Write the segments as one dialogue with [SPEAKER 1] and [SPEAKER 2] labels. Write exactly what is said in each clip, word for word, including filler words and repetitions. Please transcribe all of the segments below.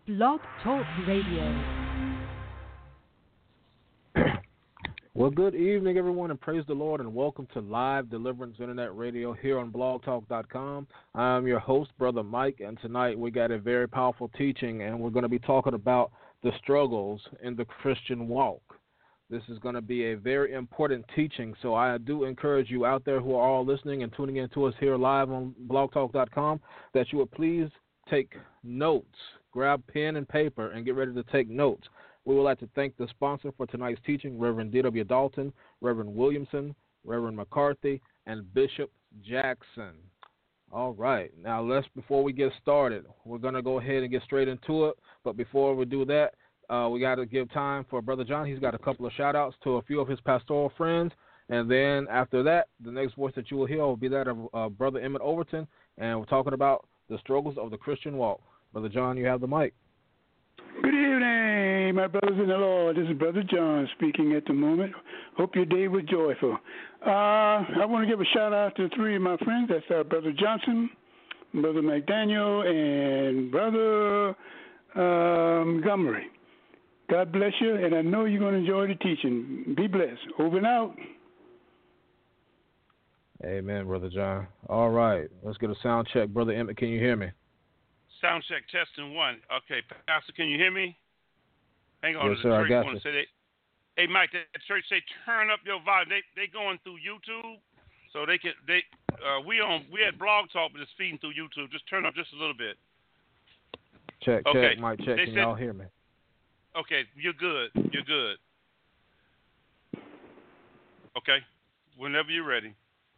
[SPEAKER 1] Blog Talk Radio.
[SPEAKER 2] Well, good evening, everyone, and praise the Lord, and welcome to Live Deliverance Internet Radio here on blog talk dot com. I'm your host, Brother Mike, and tonight we got a very powerful teaching, and we're going to be talking about the struggles in the Christian walk. This is going to be a very important teaching, so I do encourage you out there who are all listening and tuning in to us here live on blog talk dot com that you would please take notes, grab pen and paper, and get ready to take notes. We would like to thank the sponsor for tonight's teaching, Reverend D W Dalton, Reverend Williamson, Reverend McCarthy, and Bishop Jackson. All right. Now, let's before we get started, we're going to go ahead and get straight into it. But before we do that, uh, we got to give time for Brother John. He's got a couple of shout-outs to a few of his pastoral friends. And then after that, the next voice that you will hear will be that of uh, Brother Emmett Overton. And we're talking about the struggles of the Christian walk. Brother John, you have the mic.
[SPEAKER 3] Good evening, my brothers in the Lord. This is Brother John speaking at the moment. Hope your day was joyful. Uh, I want to give a shout out to three of my friends. That's uh, Brother Johnson, Brother McDaniel, and Brother um, Montgomery. God bless you, and I know you're going to enjoy the teaching. Be blessed. Over and out.
[SPEAKER 2] Amen, Brother John. All right, let's get a sound check. Brother Emmett, can you hear me?
[SPEAKER 4] Sound check, testing one. Okay, Pastor, can you hear me? Hang on.
[SPEAKER 2] Yes,
[SPEAKER 4] the
[SPEAKER 2] sir, I
[SPEAKER 4] church
[SPEAKER 2] got
[SPEAKER 4] want
[SPEAKER 2] you.
[SPEAKER 4] to say they, hey, Mike, that church say turn up your volume. They they going through YouTube, so they can they uh, we on we had Blog Talk, but it's feeding through YouTube. Just turn up just a little bit.
[SPEAKER 2] Check,
[SPEAKER 4] okay.
[SPEAKER 2] check, mic check.
[SPEAKER 4] They
[SPEAKER 2] Can
[SPEAKER 4] said,
[SPEAKER 2] y'all hear me?
[SPEAKER 4] Okay, you're good. You're good. Okay, whenever you're ready.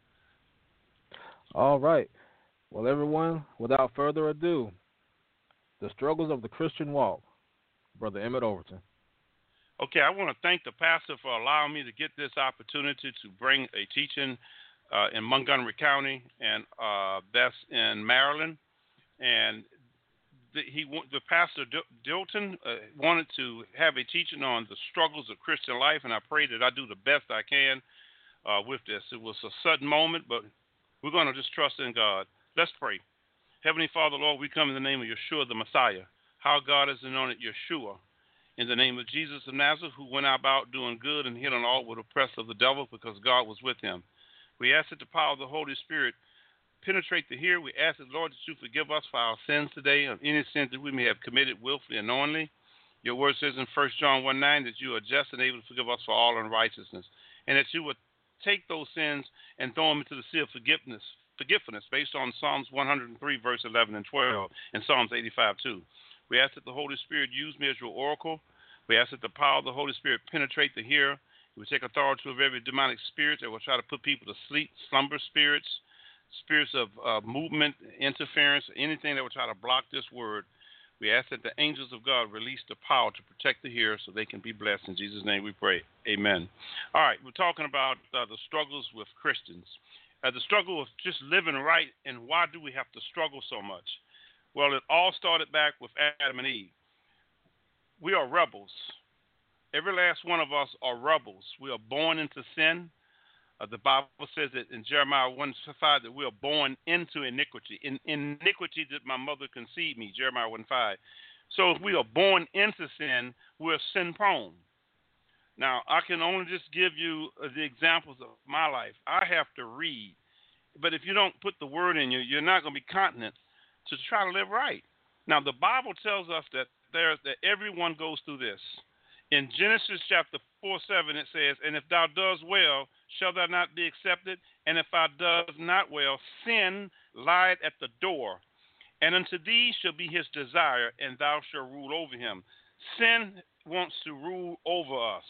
[SPEAKER 2] All right. Well, everyone, without further ado, the struggles of the Christian walk. Brother Emmett Overton.
[SPEAKER 4] Okay, I want to thank the pastor for allowing me to get this opportunity to bring a teaching uh, in Montgomery County, and uh, that's in Maryland. And the, he, the pastor Dilton uh, wanted to have a teaching on the struggles of Christian life, and I pray that I do the best I can uh, with this. It was a sudden moment, but we're going to just trust in God. Let's pray. Heavenly Father, Lord, we come in the name of Yeshua, the Messiah. How God is anointed Yeshua. In the name of Jesus of Nazareth, who went about doing good and healing all who were oppressed of the devil, because God was with him. We ask that the power of the Holy Spirit penetrate the hearer. We ask that, Lord, that you forgive us for our sins today, of any sins that we may have committed willfully and knowingly. Your word says in First John one nine that you are just and able to forgive us for all unrighteousness, and that you would take those sins and throw them into the sea of forgiveness, forgiveness based on Psalms one hundred three, verse eleven and twelve, and Psalms eighty-five two. We ask that the Holy Spirit use me as your oracle. We ask that the power of the Holy Spirit penetrate the hearer. We take authority over every demonic spirit that will try to put people to sleep, slumber spirits, spirits of uh, movement, interference, anything that will try to block this word. We ask that the angels of God release the power to protect the hearer so they can be blessed. In Jesus' name we pray. Amen. All right, we're talking about uh, the struggles with Christians. Uh, the struggle of just living right, and why do we have to struggle so much? Well, it all started back with Adam and Eve. We are rebels. Every last one of us are rebels. We are born into sin. Uh, the Bible says that in Jeremiah one five that we are born into iniquity. In, in iniquity did my mother conceive me, Jeremiah one five. So if we are born into sin, we're sin prone. Now, I can only just give you uh, the examples of my life. I have to read. But if you don't put the word in you, you're not going to be continent to try to live right. Now, the Bible tells us that there that everyone goes through this. In Genesis chapter four seven, it says, and if thou doest well, shall thou not be accepted? And if thou doest not well, sin lieth at the door. And unto thee shall be his desire, and thou shalt rule over him. Sin wants to rule over us.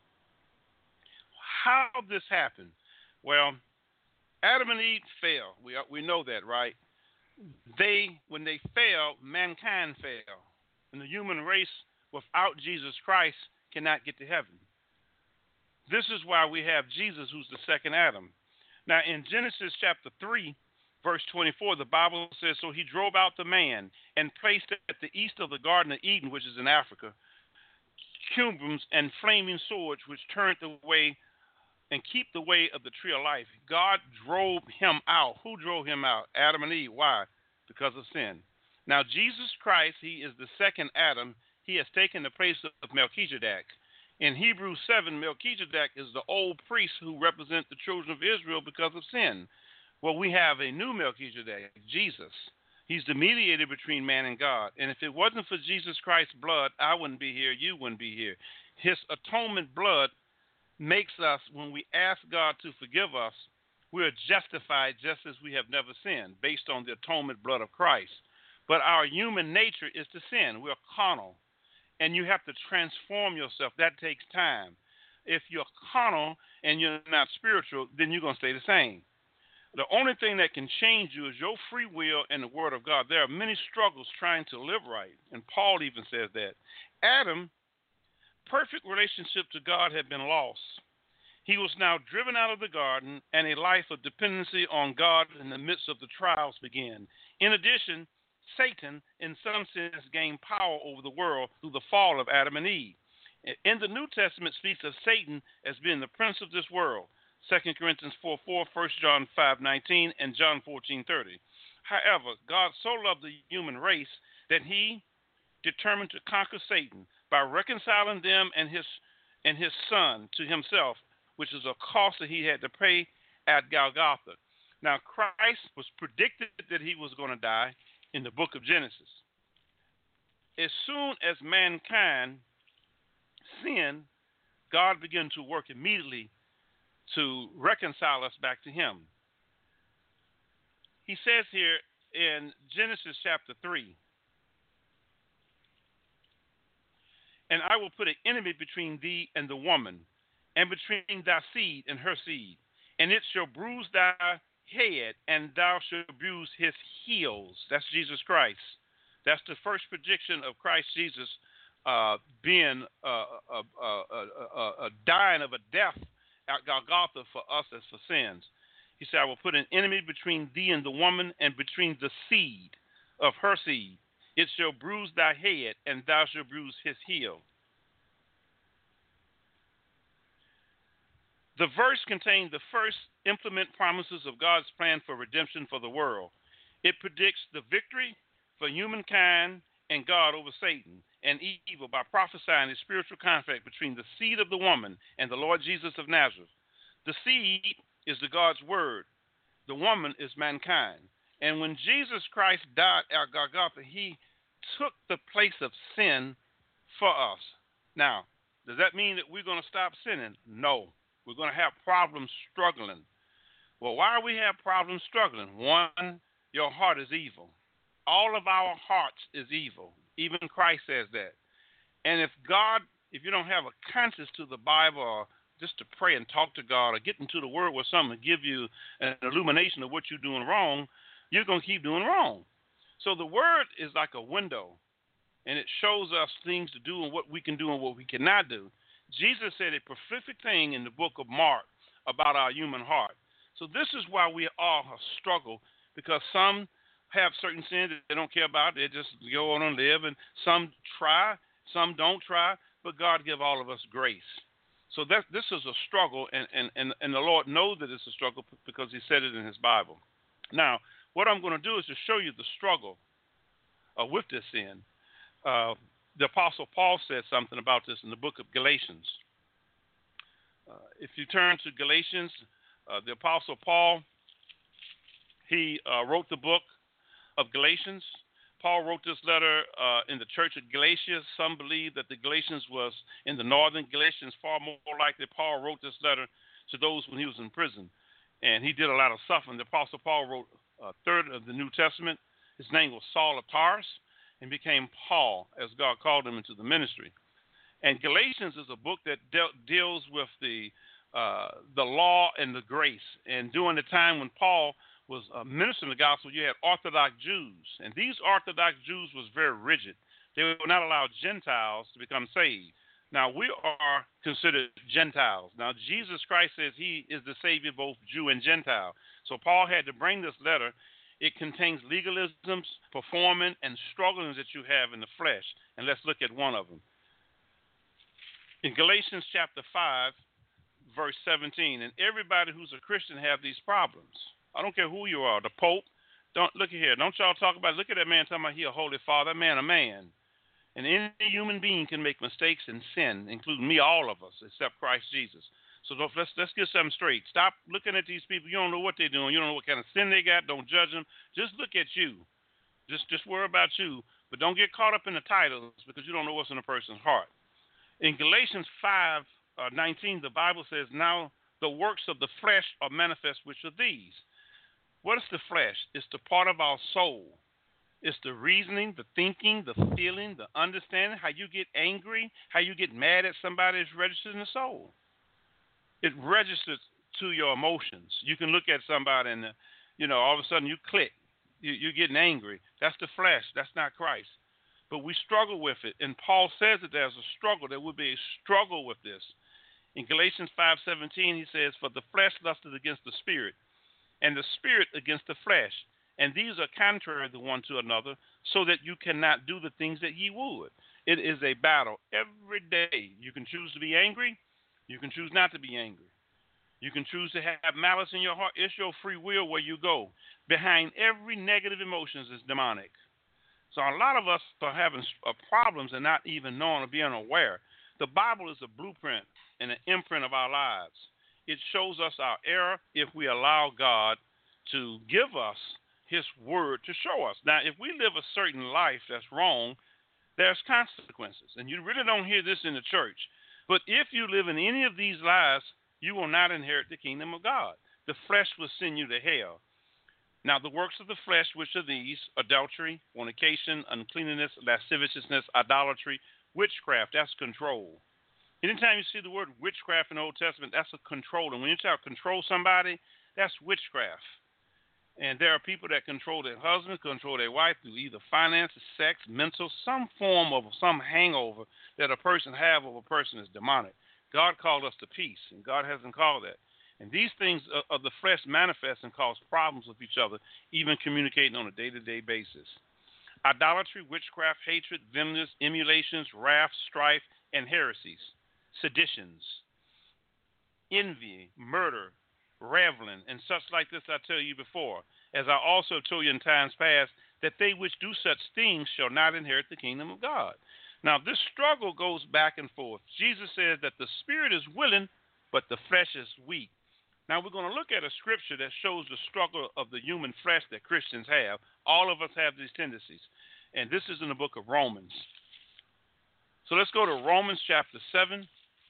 [SPEAKER 4] How this happened? Well, Adam and Eve fell. We we know that, right? They, when they fell, mankind fell. And the human race without Jesus Christ cannot get to heaven. This is why we have Jesus, who's the second Adam. Now, in Genesis chapter three, verse twenty-four, the Bible says, so he drove out the man and placed at the east of the Garden of Eden, which is in Africa, cherubims and flaming swords, which turned the way and keep the way of the tree of life. God drove him out. Who drove him out? Adam and Eve. Why? Because of sin. Now, Jesus Christ, he is the second Adam. He has taken the place of Melchizedek. In Hebrews seven, Melchizedek is the old priest who represents the children of Israel because of sin. Well, we have a new Melchizedek, Jesus. He's the mediator between man and God. And if it wasn't for Jesus Christ's blood, I wouldn't be here, you wouldn't be here. His atonement blood makes us, when we ask God to forgive us, we are justified just as we have never sinned, based on the atonement blood of Christ. But our human nature is to sin. We're carnal. And you have to transform yourself. That takes time. If you're carnal and you're not spiritual, then you're going to stay the same. The only thing that can change you is your free will and the Word of God. There are many struggles trying to live right. And Paul even says that. Adam, perfect relationship to God had been lost. He was now driven out of the garden, and a life of dependency on God in the midst of the trials began. In addition, Satan, in some sense, gained power over the world through the fall of Adam and Eve. In the New Testament, speaks of Satan as being the prince of this world. Second Corinthians four four, First John five nineteen, and John fourteen thirty. However, God so loved the human race that he determined to conquer Satan by reconciling them and his and his son to himself, which is a cost that he had to pay at Golgotha. Now, Christ was predicted that he was going to die in the book of Genesis. As soon as mankind sinned, God began to work immediately to reconcile us back to him. He says here in Genesis chapter three, and I will put an enemy between thee and the woman, and between thy seed and her seed, and it shall bruise thy head, and thou shalt bruise his heels. That's Jesus Christ. That's the first prediction of Christ Jesus uh, being uh, uh, uh, uh, uh, dying of a death at Golgotha for us as for sins. He said, I will put an enemy between thee and the woman, and between the seed of her seed. It shall bruise thy head, and thou shalt bruise his heel. The verse contains the first implement promises of God's plan for redemption for the world. It predicts the victory for humankind and God over Satan and evil by prophesying a spiritual conflict between the seed of the woman and the Lord Jesus of Nazareth. The seed is the God's word. The woman is mankind. And when Jesus Christ died at Golgotha, he took the place of sin for us. Now, does that mean that we're going to stop sinning? No. We're going to have problems struggling. Well, why do we have problems struggling? One, your heart is evil. All of our hearts is evil. Even Christ says that. And if God, if you don't have a conscience to the Bible, or just to pray and talk to God, or get into the Word with something to give you an illumination of what you're doing wrong, you're going to keep doing wrong. So the Word is like a window, and it shows us things to do and what we can do and what we cannot do. Jesus said a prolific thing in the book of Mark about our human heart. So this is why we all struggle, because some have certain sins that they don't care about. They just go on and live, and some try, some don't try, but God give all of us grace. So that this is a struggle, and, and, and, and the Lord knows that it's a struggle because he said it in his Bible. Now, what I'm going to do is to show you the struggle uh, with this sin. Uh, The Apostle Paul said something about this in the book of Galatians. Uh, if you turn to Galatians, uh, the Apostle Paul, he uh, wrote the book of Galatians. Paul wrote this letter uh, in the church of Galatia. Some believe that the Galatians was in the northern Galatians. Far more likely, Paul wrote this letter to those when he was in prison. And he did a lot of suffering. The Apostle Paul wrote a third of the New Testament. His name was Saul of Tarsus, and became Paul as God called him into the ministry. And Galatians is a book that de- deals with the uh, the law and the grace. And during the time when Paul was uh, ministering the gospel, you had Orthodox Jews. And these Orthodox Jews was very rigid. They would not allow Gentiles to become saved. Now, we are considered Gentiles. Now, Jesus Christ says he is the Savior, both Jew and Gentile. So Paul had to bring this letter. It contains legalisms, performing, and strugglings that you have in the flesh. And let's look at one of them. In Galatians chapter five, verse seventeen, and everybody who's a Christian have these problems. I don't care who you are, the Pope, Don't look at here. Don't y'all talk about. Look at that man talking about he a holy father. That man, a man. And any human being can make mistakes and sin, including me, all of us, except Christ Jesus. So don't, let's let's get something straight. Stop looking at these people. You don't know what they're doing. You don't know what kind of sin they got. Don't judge them. Just look at you. Just just worry about you. But don't get caught up in the titles because you don't know what's in a person's heart. In Galatians five nineteen, the Bible says, now the works of the flesh are manifest, which are these. What is the flesh? It's the part of our soul. It's the reasoning, the thinking, the feeling, the understanding, how you get angry, how you get mad at somebody is registered in the soul. It registers to your emotions. You can look at somebody and, uh, you know, all of a sudden you click. You, you're getting angry. That's the flesh. That's not Christ. But we struggle with it. And Paul says that there's a struggle. There will be a struggle with this. In Galatians five seventeen, he says, for the flesh lusteth against the spirit, and the spirit against the flesh. And these are contrary the one to another, so that you cannot do the things that ye would. It is a battle every day. You can choose to be angry. You can choose not to be angry. You can choose to have malice in your heart. It's your free will where you go. Behind every negative emotion is demonic. So a lot of us are having problems and not even knowing or being aware. The Bible is a blueprint and an imprint of our lives. It shows us our error if we allow God to give us his word to show us. Now, if we live a certain life that's wrong, there's consequences. And you really don't hear this in the church. But if you live in any of these lies, you will not inherit the kingdom of God. The flesh will send you to hell. Now, the works of the flesh, which are these: adultery, fornication, uncleanness, lasciviousness, idolatry, witchcraft. That's control. Anytime you see the word witchcraft in the Old Testament, that's a control. And when you try to control somebody, that's witchcraft. And there are people that control their husband, control their wife through either finances, sex, mental, some form of some hangover that a person have of a person is demonic. God called us to peace, and God hasn't called that. And these things of the flesh manifest and cause problems with each other, even communicating on a day-to-day basis. Idolatry, witchcraft, hatred, vehemence, emulations, wrath, strife, and heresies, seditions, envy, murder, reveling, and such like this I tell you before, as I also told you in times past, that they which do such things shall not inherit the kingdom of God. Now, this struggle goes back and forth. Jesus says that the spirit is willing, but the flesh is weak. Now, we're going to look at a scripture that shows the struggle of the human flesh that Christians have. All of us have these tendencies. And this is in the book of Romans. So let's go to Romans chapter seven,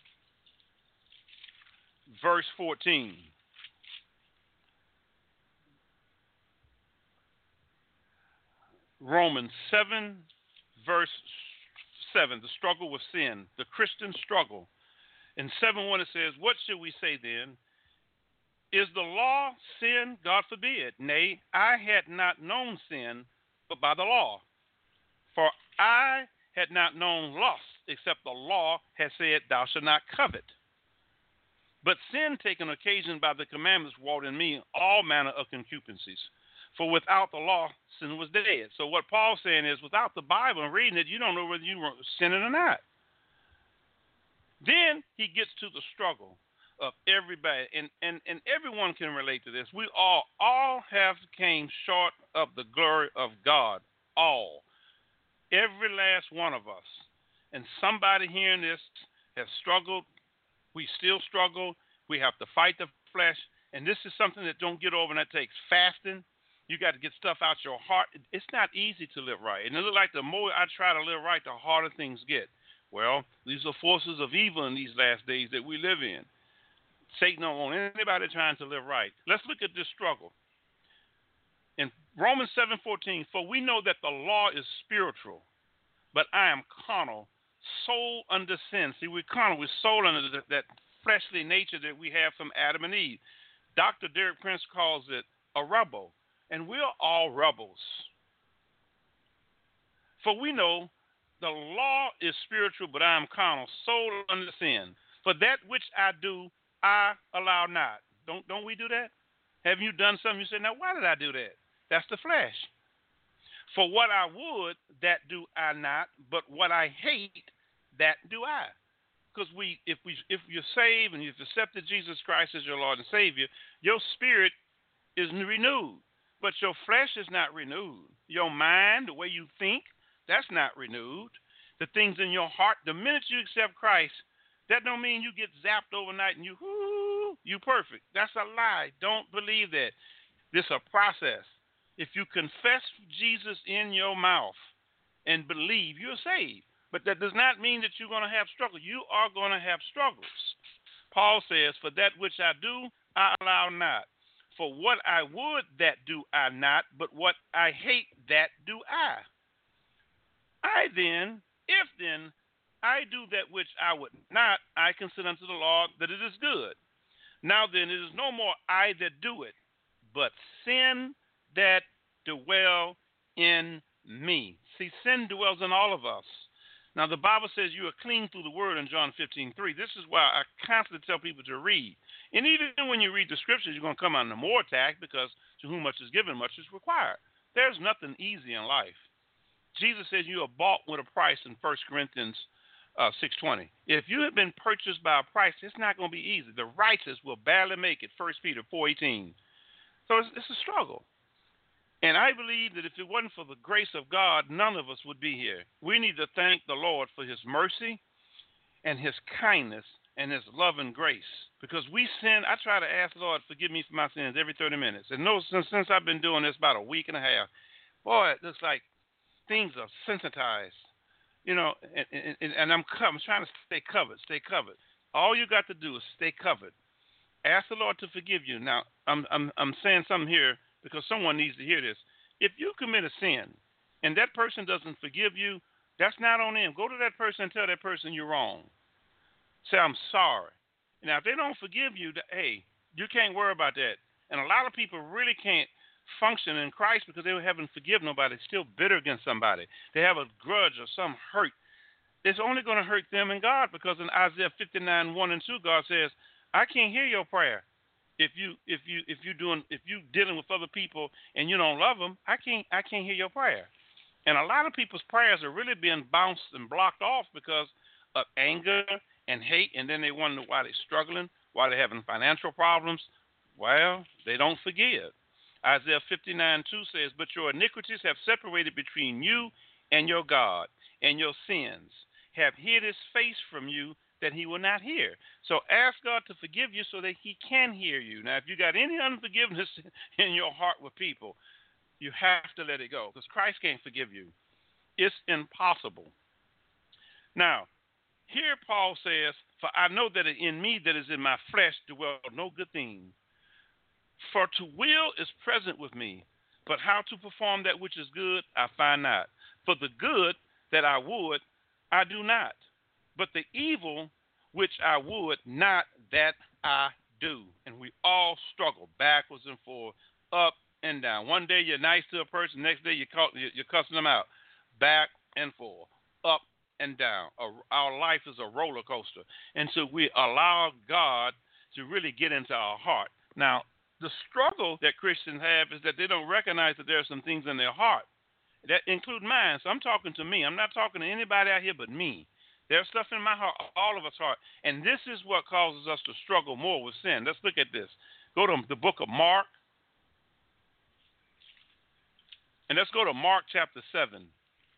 [SPEAKER 4] verse fourteen. Romans seven, verse seven, the struggle with sin, the Christian struggle. In seven one it says, what should we say then? Is the law sin? God forbid. Nay, I had not known sin, but by the law. For I had not known lust, except the law had said, thou shalt not covet. But sin, taken occasion by the commandments, wrought in me all manner of concupiscences. For without the law, sin was dead. So what Paul's saying is, without the Bible and reading it, you don't know whether you were sinning or not. Then he gets to the struggle of everybody, and, and, and everyone can relate to this. We all, all have came short of the glory of God. All. Every last one of us. And somebody hearing this has struggled. We still struggle. We have to fight the flesh. And this is something that don't get over, and that takes fasting. You got to get stuff out your heart. It's not easy to live right. And it looks like the more I try to live right, the harder things get. Well, these are forces of evil in these last days that we live in. Satan don't want anybody trying to live right. Let's look at this struggle. In Romans seven fourteen, for we know that the law is spiritual, but I am carnal, soul under sin. See, we're carnal. We're soul under the, that fleshly nature that we have from Adam and Eve. Doctor Derek Prince calls it a rebel. And we're all rebels. For we know the law is spiritual, but I am carnal, soul under sin. For that which I do, I allow not. Don't don't we do that? Have you done something you say, now why did I do that? That's the flesh. For what I would, that do I not, but what I hate, that do I. Because we, if we, if you're saved and you've accepted Jesus Christ as your Lord and Savior, your spirit is renewed. but your flesh is not renewed. Your mind, the way you think, that's not renewed. The things in your heart, the minute you accept Christ, that don't mean you get zapped overnight and you, whoo, you perfect. That's a lie. Don't believe that. This is a process. If you confess Jesus in your mouth and believe, you're saved. But that does not mean that you're going to have struggle. You are going to have struggles. Paul says, for that which I do, I allow not. For what I would, that do I not. But what I hate, that do I. I then, if then, I do that which I would not, I consider unto the Lord that it is good. Now then, it is no more I that do it, but sin that dwell in me. See, sin dwells in all of us. Now, the Bible says you are clean through the word in John fifteen three. This is why I constantly tell people to read. And even when you read the scriptures, you're going to come under more attack because to whom much is given, much is required. There's nothing easy in life. Jesus says you are bought with a price in First Corinthians Uh, six twenty. If you have been purchased by a price, it's not going to be easy. The righteous will barely make it. First Peter four eighteen. So it's, it's a struggle. And I believe that if it wasn't for the grace of God, none of us would be here. We need to thank the Lord for his mercy and his kindness and his love and grace. Because we sin, I try to ask the Lord, forgive me for my sins every thirty minutes. And no, since, since I've been doing this about a week and a half, boy, it looks like things are sensitized. You know, and, and, and I'm, I'm trying to stay covered, stay covered. All you got to do is stay covered. Ask the Lord to forgive you. Now, I'm, I'm, I'm saying something here because someone needs to hear this. If you commit a sin and that person doesn't forgive you, that's not on them. Go to that person and tell that person you're wrong. Say, I'm sorry. Now, if they don't forgive you, hey, you can't worry about that. And a lot of people really can't function in Christ because they haven't forgiven nobody. They're still bitter against somebody. They have a grudge or some hurt. It's only going to hurt them and God, because in Isaiah fifty-nine, one and two, God says, I can't hear your prayer. If you if you if you doing if you dealing with other people and you don't love them, I can't I can't hear your prayer. And a lot of people's prayers are really being bounced and blocked off because of anger and hate, and then they wonder why they're struggling, why they're having financial problems. Well, they don't forgive. Isaiah fifty-nine, two says, but your iniquities have separated between you and your God, and your sins have hid his face from you that he will not hear. So ask God to forgive you so that he can hear you. Now, if you got any unforgiveness in your heart with people, you have to let it go, because Christ can't forgive you. It's impossible. Now, here Paul says, for I know that in me that is in my flesh dwell no good thing. For to will is present with me, but how to perform that which is good I find not. For the good that I would, I do not. But the evil which I would not, that I do. And we all struggle backwards and forth, up and down. One day you're nice to a person, next day you're, call, you're cussing them out. Back and forth, up and down. Our life is a roller coaster. And so we allow God to really get into our heart. Now, the struggle that Christians have is that they don't recognize that there are some things in their heart that include mine. So I'm talking to me. I'm not talking to anybody out here but me. There's stuff in my heart, all of us' heart. And this is what causes us to struggle more with sin. Let's look at this. Go to the book of Mark. And let's go to Mark chapter seven.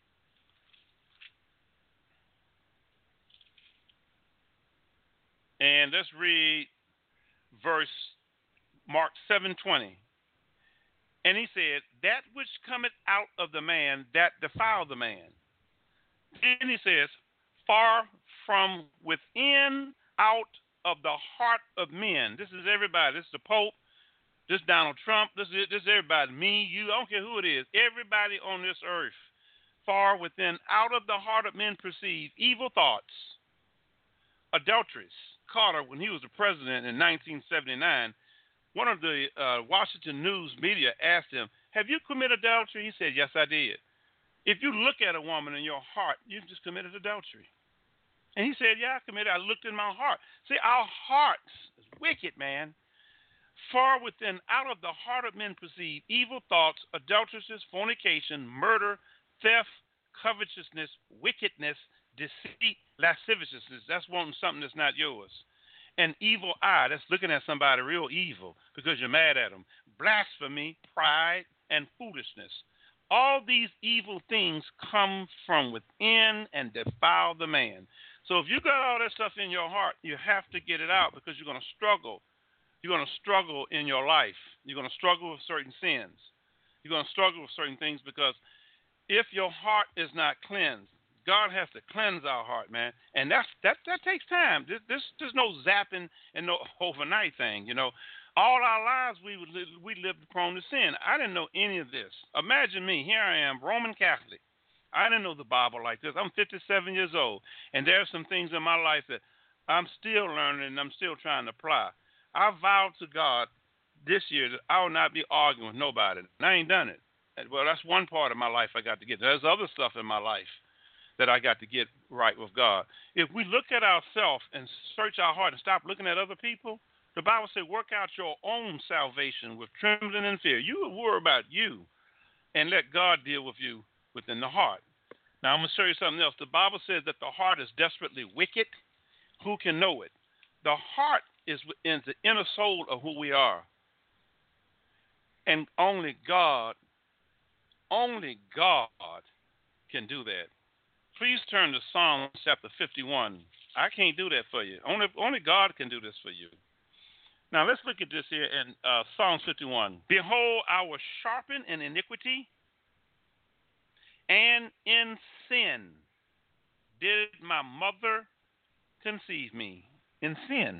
[SPEAKER 4] And let's read verse Mark seven twenty. And he said, that which cometh out of the man, that defile the man. Then he says, far from within, out of the heart of men. This is everybody. This is the Pope. This is Donald Trump. This is, this is everybody. Me, you, I don't care who it is. Everybody on this earth. Far within, out of the heart of men proceed evil thoughts, adulteries. Carter, when he was the president in nineteen seventy-nine, one of the uh, Washington News media asked him, have you committed adultery? He said, yes, I did. If you look at a woman in your heart, you've just committed adultery. And he said, yeah, I committed. I looked in my heart. See, our hearts is wicked, man. Far within, out of the heart of men proceed evil thoughts, adulteresses, fornication, murder, theft, covetousness, wickedness, deceit, lasciviousness. That's wanting something that's not yours. An evil eye, that's looking at somebody real evil because you're mad at them. Blasphemy, pride, and foolishness. All these evil things come from within and defile the man. So if you got all that stuff in your heart, you have to get it out because you're going to struggle. You're going to struggle in your life. You're going to struggle with certain sins. You're going to struggle with certain things because if your heart is not cleansed, God has to cleanse our heart, man, and that's that. That takes time. This, this there's no zapping and no overnight thing, you know. All our lives we we lived prone to sin. I didn't know any of this. Imagine me. Here I am, Roman Catholic. I didn't know the Bible like this. I'm fifty-seven years old, and there are some things in my life that I'm still learning and I'm still trying to apply. I vowed to God this year that I will not be arguing with nobody, and I ain't done it. Well, that's one part of my life I got to get. There's other stuff in my life that I got to get right with God. If we look at ourselves and search our heart and stop looking at other people, the Bible says, work out your own salvation with trembling and fear. You worry about you and let God deal with you within the heart. Now, I'm going to show you something else. The Bible says that the heart is desperately wicked. Who can know it? The heart is in the inner soul of who we are. And only God, only God can do that. Please turn to Psalm chapter fifty-one. I can't do that for you. Only, only God can do this for you. Now, let's look at this here in uh, Psalm fifty-one. Behold, I was sharpened in iniquity, and in sin did my mother conceive me. In sin.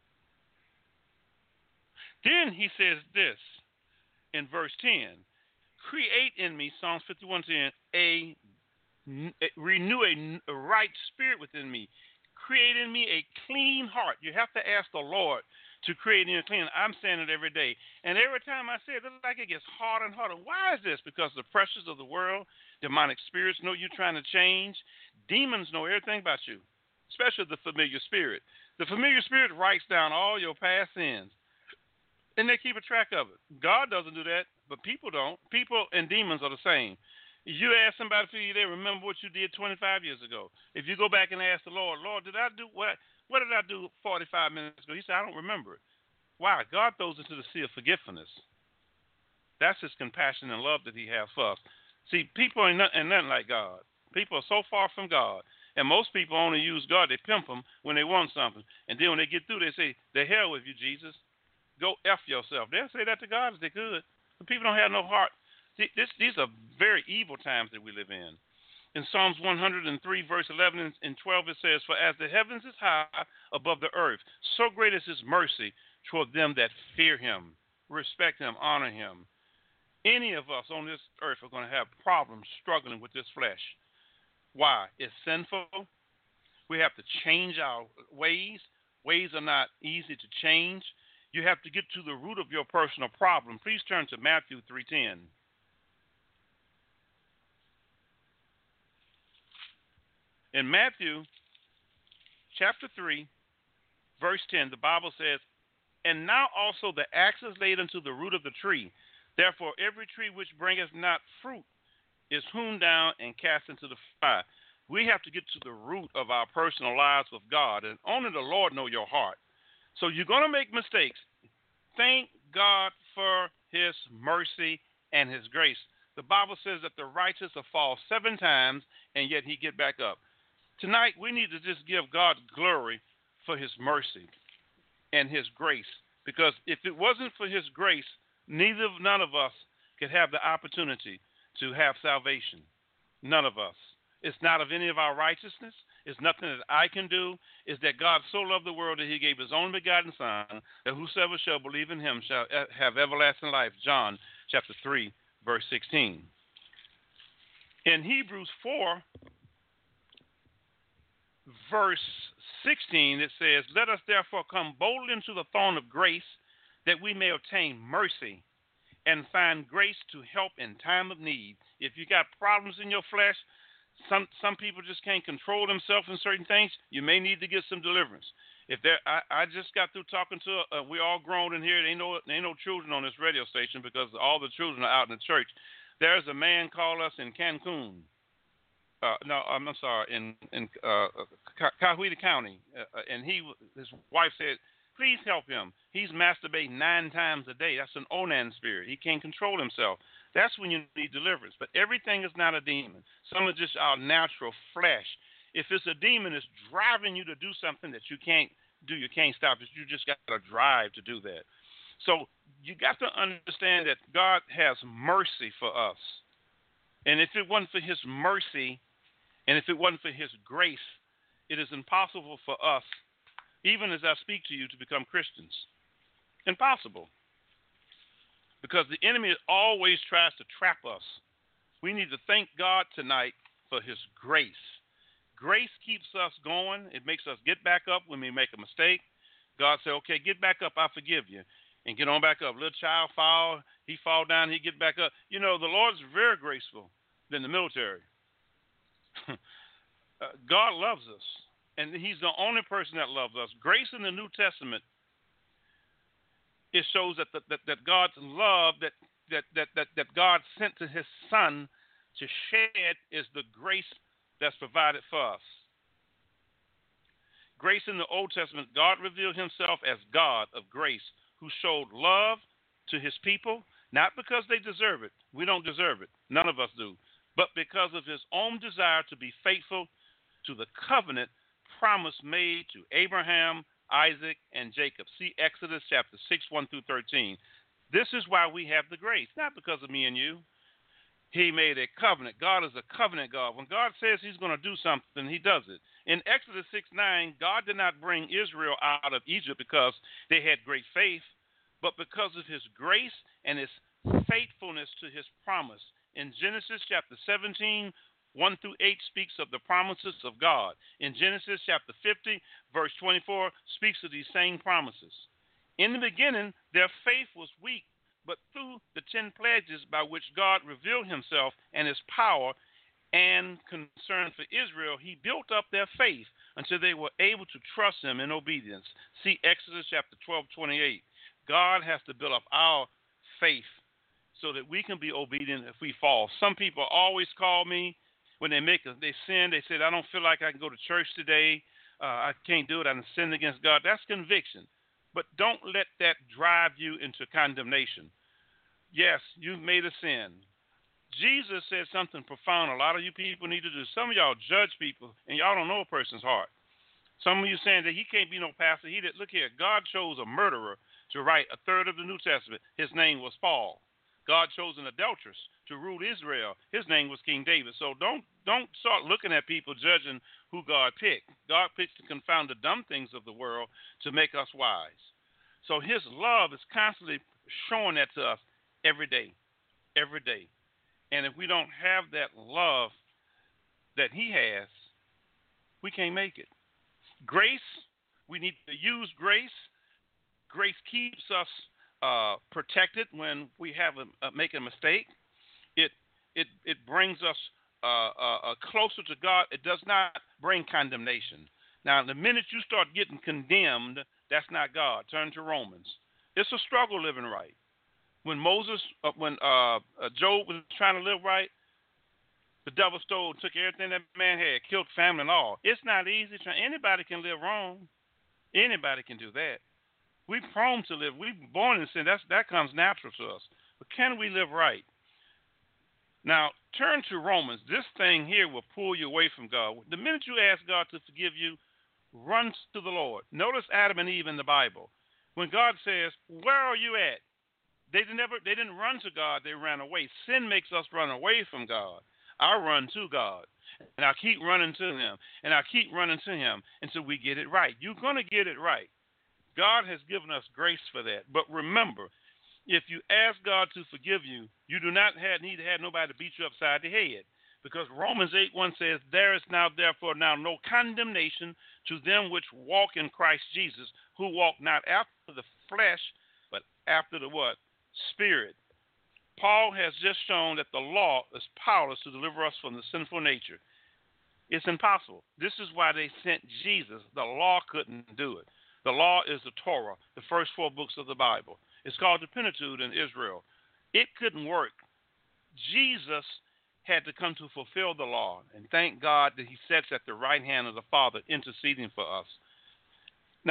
[SPEAKER 4] Then he says this in verse ten. Create in me, Psalms fifty-one ten, a renew a, a right spirit within me. Create in me a clean heart. You have to ask the Lord to create in you a clean. I'm saying it every day. And every time I say it, it's like it gets harder and harder. Why is this? Because the pressures of the world, demonic spirits know you're trying to change. Demons know everything about you, especially the familiar spirit. The familiar spirit writes down all your past sins, and they keep a track of it. God doesn't do that, but people don't. People and demons are the same. You ask somebody for you, they remember what you did twenty-five years ago. If you go back and ask the Lord, Lord, did I do what? What did I do forty-five minutes ago? He said, I don't remember it. Why? God throws into the sea of forgiveness. That's his compassion and love that he has for us. See, people ain't nothing, ain't nothing like God. People are so far from God. And most people only use God. They pimp them when they want something. And then when they get through, they say, the hell with you, Jesus. Go F yourself. They'll say that to God as they could. But people don't have no heart. See, this, these are very evil times that we live in. In Psalms one hundred three, verse eleven and twelve, it says, for as the heavens is high above the earth, so great is his mercy toward them that fear him, respect him, honor him. Any of us on this earth are going to have problems struggling with this flesh. Why? It's sinful. We have to change our ways. Ways are not easy to change. You have to get to the root of your personal problem. Please turn to Matthew three ten. In Matthew chapter three, verse ten, the Bible says, and now also the axe is laid unto the root of the tree. Therefore every tree which bringeth not fruit is hewn down and cast into the fire. We have to get to the root of our personal lives with God, and only the Lord knows your heart. So you're going to make mistakes. Thank God for his mercy and his grace. The Bible says that the righteous will fall seven times, and yet he get back up. Tonight, we need to just give God glory for his mercy and his grace, because if it wasn't for his grace, neither none of us could have the opportunity to have salvation. None of us. It's not of any of our righteousness. It's nothing that I can do. It's that God so loved the world that he gave his only begotten Son, that whosoever shall believe in him shall have everlasting life. John chapter three, verse sixteen. In Hebrews four, verse sixteen, it says, let us therefore come boldly into the throne of grace, that we may obtain mercy and find grace to help in time of need. If you got problems in your flesh, some some people just can't control themselves in certain things, you may need to get some deliverance. If there, I, I just got through talking to, uh, we all grown in here. There ain't no, there ain't no children on this radio station because all the children are out in the church. There's a man called us in Cancun. Uh, no, I'm, I'm sorry, in in uh, Cahuita County, uh, and he, his wife said Please help him. He's masturbating nine times a day. That's an onan spirit. He can't control himself. That's when you need deliverance. But everything is not a demon. Some are just our natural flesh. If it's a demon, it's driving you to do something that you can't do. You can't stop it. You just got a drive to do that. So you got to understand that God has mercy for us. And if it wasn't for his mercy, and if it wasn't for his grace, it is impossible for us, even as I speak to you, to become Christians. Impossible. Because the enemy always tries to trap us. We need to thank God tonight for his grace. Grace keeps us going. It makes us get back up when we make a mistake. God said, okay, get back up, I forgive you. And get on back up. Little child fall, he fall down, he get back up. You know, the Lord's very graceful than the military. uh, God loves us, and he's the only person that loves us. Grace in the New Testament, it shows that, the, that, that God's love that, that, that, that, that God sent to his son to shed is the grace that's provided for us. Grace in the Old Testament, God revealed himself as God of grace, who showed love to his people, not because they deserve it. We don't deserve it. None of us do. But because of his own desire to be faithful to the covenant promise made to Abraham, Isaac, and Jacob. See Exodus chapter six, one through thirteen. This is why we have the grace, not because of me and you. He made a covenant. God is a covenant God. When God says he's going to do something, he does it. In Exodus six nine, God did not bring Israel out of Egypt because they had great faith, but because of his grace and his faithfulness to his promise. In Genesis chapter seventeen, one through eight speaks of the promises of God. In Genesis chapter fifty, verse twenty-four, speaks of these same promises. In the beginning, their faith was weak, but through the ten pledges by which God revealed himself and his power and concern for Israel, he built up their faith until they were able to trust him in obedience. See Exodus chapter twelve, twenty-eight. God has to build up our faith so that we can be obedient if we fall. Some people always call me when they make a, they sin. They said, I don't feel like I can go to church today. Uh, I can't do it. I'm sinned against God. That's conviction. But don't let that drive you into condemnation. Yes, you've made a sin. Jesus said something profound a lot of you people need to do. Some of y'all judge people, and y'all don't know a person's heart. Some of you saying that he can't be no pastor. He did. Look here, God chose a murderer to write a third of the New Testament. His name was Paul. God chose an adulteress to rule Israel. His name was King David. So don't don't start looking at people judging who God picked. God picked to confound the dumb things of the world to make us wise. So his love is constantly showing that to us every day, every day. And if we don't have that love that he has, we can't make it. Grace, we need to use grace. Grace keeps us uh, protected when we have a, a make a mistake. It it it brings us uh, uh, closer to God. It does not bring condemnation. Now, the minute you start getting condemned, that's not God. Turn to Romans. It's a struggle living right. When Moses, uh, when uh, uh, Job was trying to live right, the devil stole, took everything that man had, killed family and all. It's not easy. Anybody can live wrong. Anybody can do that. We're prone to live. We're born in sin. That's, that comes natural to us. But can we live right? Now, turn to Romans. This thing here will pull you away from God. The minute you ask God to forgive you, run to the Lord. Notice Adam and Eve in the Bible. When God says, where are you at? They never. They didn't run to God. They ran away. Sin makes us run away from God. I run to God, and I keep running to him, and I keep running to him until we get it right. You're going to get it right. God has given us grace for that. But remember, if you ask God to forgive you, you do not have, need to have nobody to beat you upside the head. Because Romans eight one says, there is now therefore now no condemnation to them which walk in Christ Jesus, who walk not after the flesh, but after the what? Spirit. Paul has just shown that the law is powerless to deliver us from the sinful nature. It's impossible. This is why they sent Jesus. The law couldn't do it. The law is the Torah, the first four books of the Bible. It's called the Pentateuch in Israel. It couldn't work. Jesus had to come to fulfill the law, and thank God that he sits at the right hand of the Father interceding for us. Now,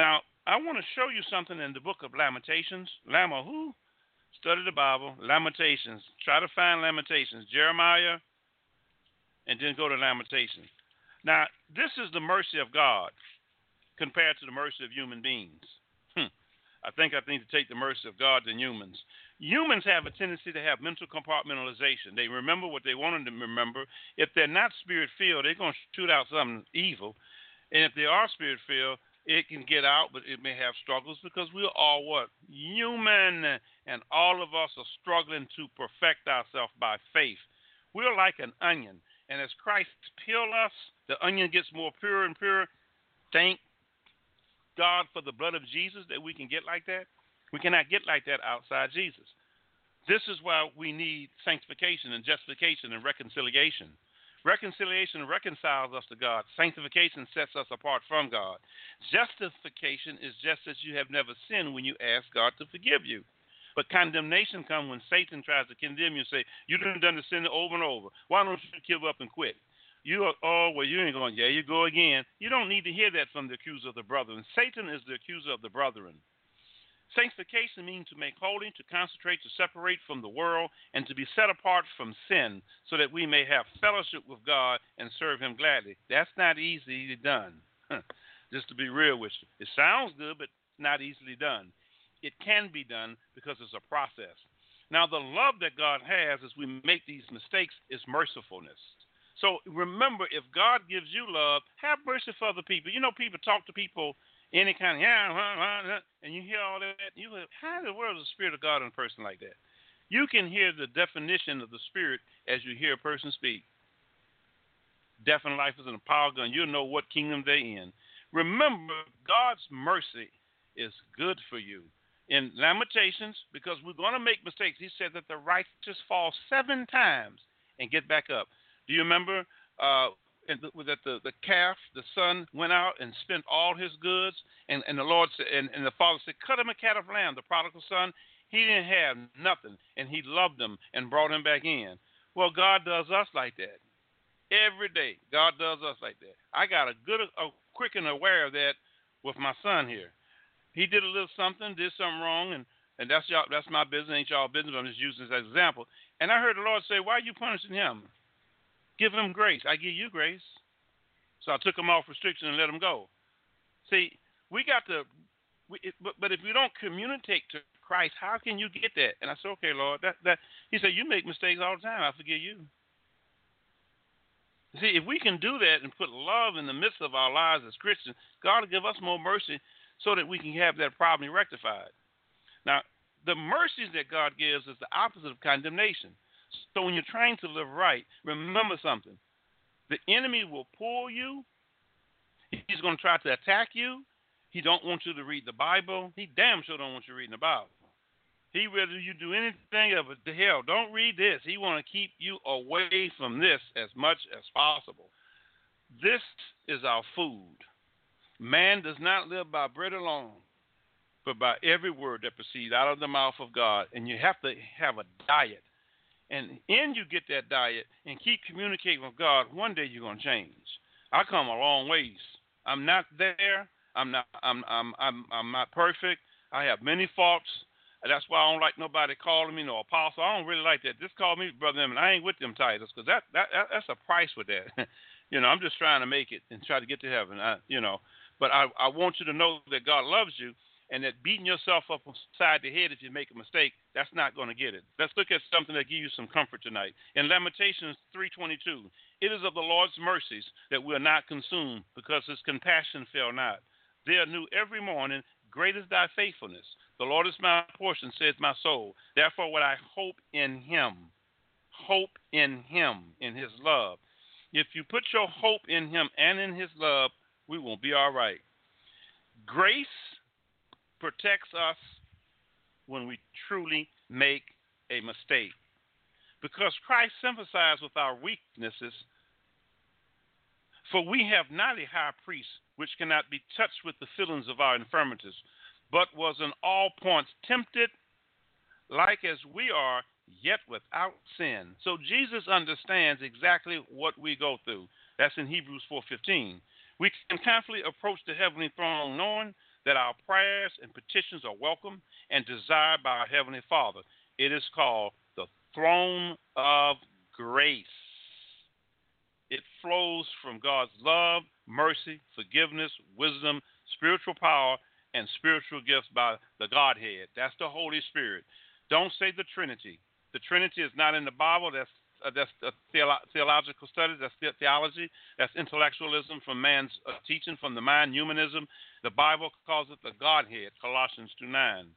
[SPEAKER 4] I want to show you something in the book of Lamentations. Lama who? Study the Bible. Lamentations. Try to find Lamentations. Jeremiah, and then go to Lamentations. Now, this is the mercy of God compared to the mercy of human beings. Hmm. I think I need to take the mercy of God than humans. Humans have a tendency to have mental compartmentalization. They remember what they wanted to remember. If they're not spirit-filled, they're going to shoot out something evil. And if they are spirit-filled, it can get out, but it may have struggles because we're all what? Human. And all of us are struggling to perfect ourselves by faith. We're like an onion. And as Christ peels us, the onion gets more pure and pure. Thank God for the blood of Jesus that we can get like that. We cannot get like that outside Jesus. This is why we need sanctification and justification and reconciliation. Reconciliation reconciles us to God. Sanctification sets us apart from God. Justification is just as you have never sinned when you ask God to forgive you. But condemnation comes when Satan tries to condemn you and say, you done done the sin over and over. Why don't you give up and quit? You are, oh, well, you ain't going, yeah, you go again. You don't need to hear that from the accuser of the brethren. Satan is the accuser of the brethren. Sanctification means to make holy, to concentrate, to separate from the world, and to be set apart from sin so that we may have fellowship with God and serve him gladly. That's not easily done, just to be real with you. It sounds good, but not easily done. It can be done because it's a process. Now, the love that God has as we make these mistakes is mercifulness. So remember, if God gives you love, have mercy for other people. You know, people talk to people any kind of, yeah, and you hear all that. You go, how in the world is the Spirit of God in a person like that? You can hear the definition of the Spirit as you hear a person speak. Death and life is in a power gun. You'll know what kingdom they're in. Remember, God's mercy is good for you. In Lamentations, because we're going to make mistakes, he said that the righteous fall seven times and get back up. Do you remember uh, that the, the calf, the son, went out and spent all his goods? And, and the Lord said, and, and the father said, cut him a cat of lamb, the prodigal son. He didn't have nothing, and he loved him and brought him back in. Well, God does us like that. Every day, God does us like that. I got a good, a quick and aware of that with my son here. He did a little something, did something wrong, and, and that's y'all, that's my business, ain't y'all business. I'm just using this as an example. And I heard the Lord say, why are you punishing him? Give him grace. I give you grace. So I took him off restriction and let him go. See, we got to, we, it, but, but if we don't communicate to Christ, how can you get that? And I said, okay, Lord. That, that, he said, you make mistakes all the time. I forgive you. See, if we can do that and put love in the midst of our lives as Christians, God will give us more mercy so that we can have that problem rectified. Now, the mercies that God gives is the opposite of condemnation. So when you're trying to live right, remember something. The enemy will pull you. He's going to try to attack you. He don't want you to read the Bible. He damn sure don't want you reading the Bible. He rather you do anything of it to hell. Don't read this. He want to keep you away from this as much as possible. This is our food. Man does not live by bread alone, but by every word that proceeds out of the mouth of God. And you have to have a diet. And in you get that diet and keep communicating with God, one day you're going to change. I come a long ways. I'm not there. I'm not. I'm. I'm. I'm. I'm not perfect. I have many faults. That's why I don't like nobody calling me no apostle. I don't really like that. Just call me brother, and I ain't with them titles because that, that that that's a price with that. You know, I'm just trying to make it and try to get to heaven. I, you know, but I I want you to know that God loves you. And that beating yourself up upside the head if you make a mistake, that's not going to get it. Let's look at something that gives you some comfort tonight. In Lamentations three twenty-two, it is of the Lord's mercies that we are not consumed, because his compassion fail not. They are new every morning. Great is thy faithfulness. The Lord is my portion, says my soul. Therefore would I hope in him. Hope in him, in his love. If you put your hope in him and in his love, we will be all right. Grace protects us when we truly make a mistake. Because Christ sympathized with our weaknesses, for we have not a high priest which cannot be touched with the feelings of our infirmities, but was in all points tempted like as we are, yet without sin. So Jesus understands exactly what we go through. That's in Hebrews four fifteen. We can confidently approach the heavenly throne knowing that our prayers and petitions are welcome and desired by our Heavenly Father. It is called the throne of grace. It flows from God's love, mercy, forgiveness, wisdom, spiritual power, and spiritual gifts by the Godhead. That's the Holy Spirit. Don't say the Trinity. The Trinity is not in the Bible. That's uh, that's a theolo- theological studies. That's the- theology. That's intellectualism from man's uh, teaching, from the mind, humanism. The Bible calls it the Godhead, Colossians two nine.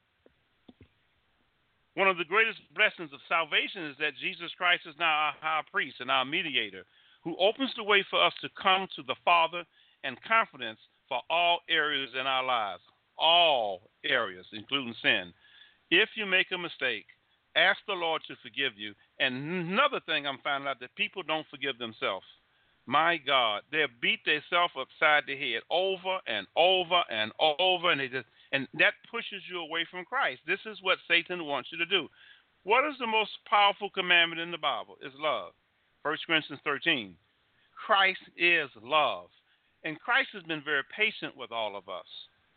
[SPEAKER 4] One of the greatest blessings of salvation is that Jesus Christ is now our high priest and our mediator, who opens the way for us to come to the Father and confidence for all areas in our lives, all areas, including sin. If you make a mistake, ask the Lord to forgive you. And another thing I'm finding out, that people don't forgive themselves. My God, they beat themselves upside the head over and over and over, and they just, and that pushes you away from Christ. This is what Satan wants you to do. What is the most powerful commandment in the Bible? It's love. First Corinthians thirteen. Christ is love. And Christ has been very patient with all of us.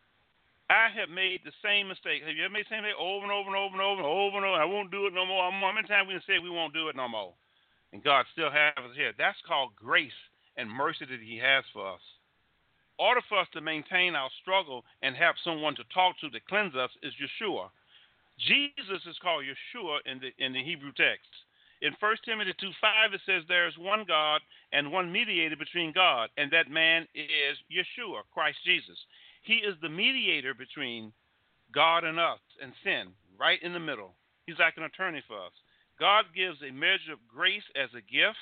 [SPEAKER 4] I have made the same mistake. Have you ever made the same mistake over and over and over and over and over and over? I won't do it no more. How many times we can say we won't do it no more? And God still has us here. That's called grace and mercy that he has for us. In order for us to maintain our struggle and have someone to talk to to cleanse us is Yeshua. Jesus is called Yeshua in the in the Hebrew text. In First Timothy two five, it says there is one God and one mediator between God, and that man is Yeshua, Christ Jesus. He is the mediator between God and us and sin, right in the middle. He's like an attorney for us. God gives a measure of grace as a gift.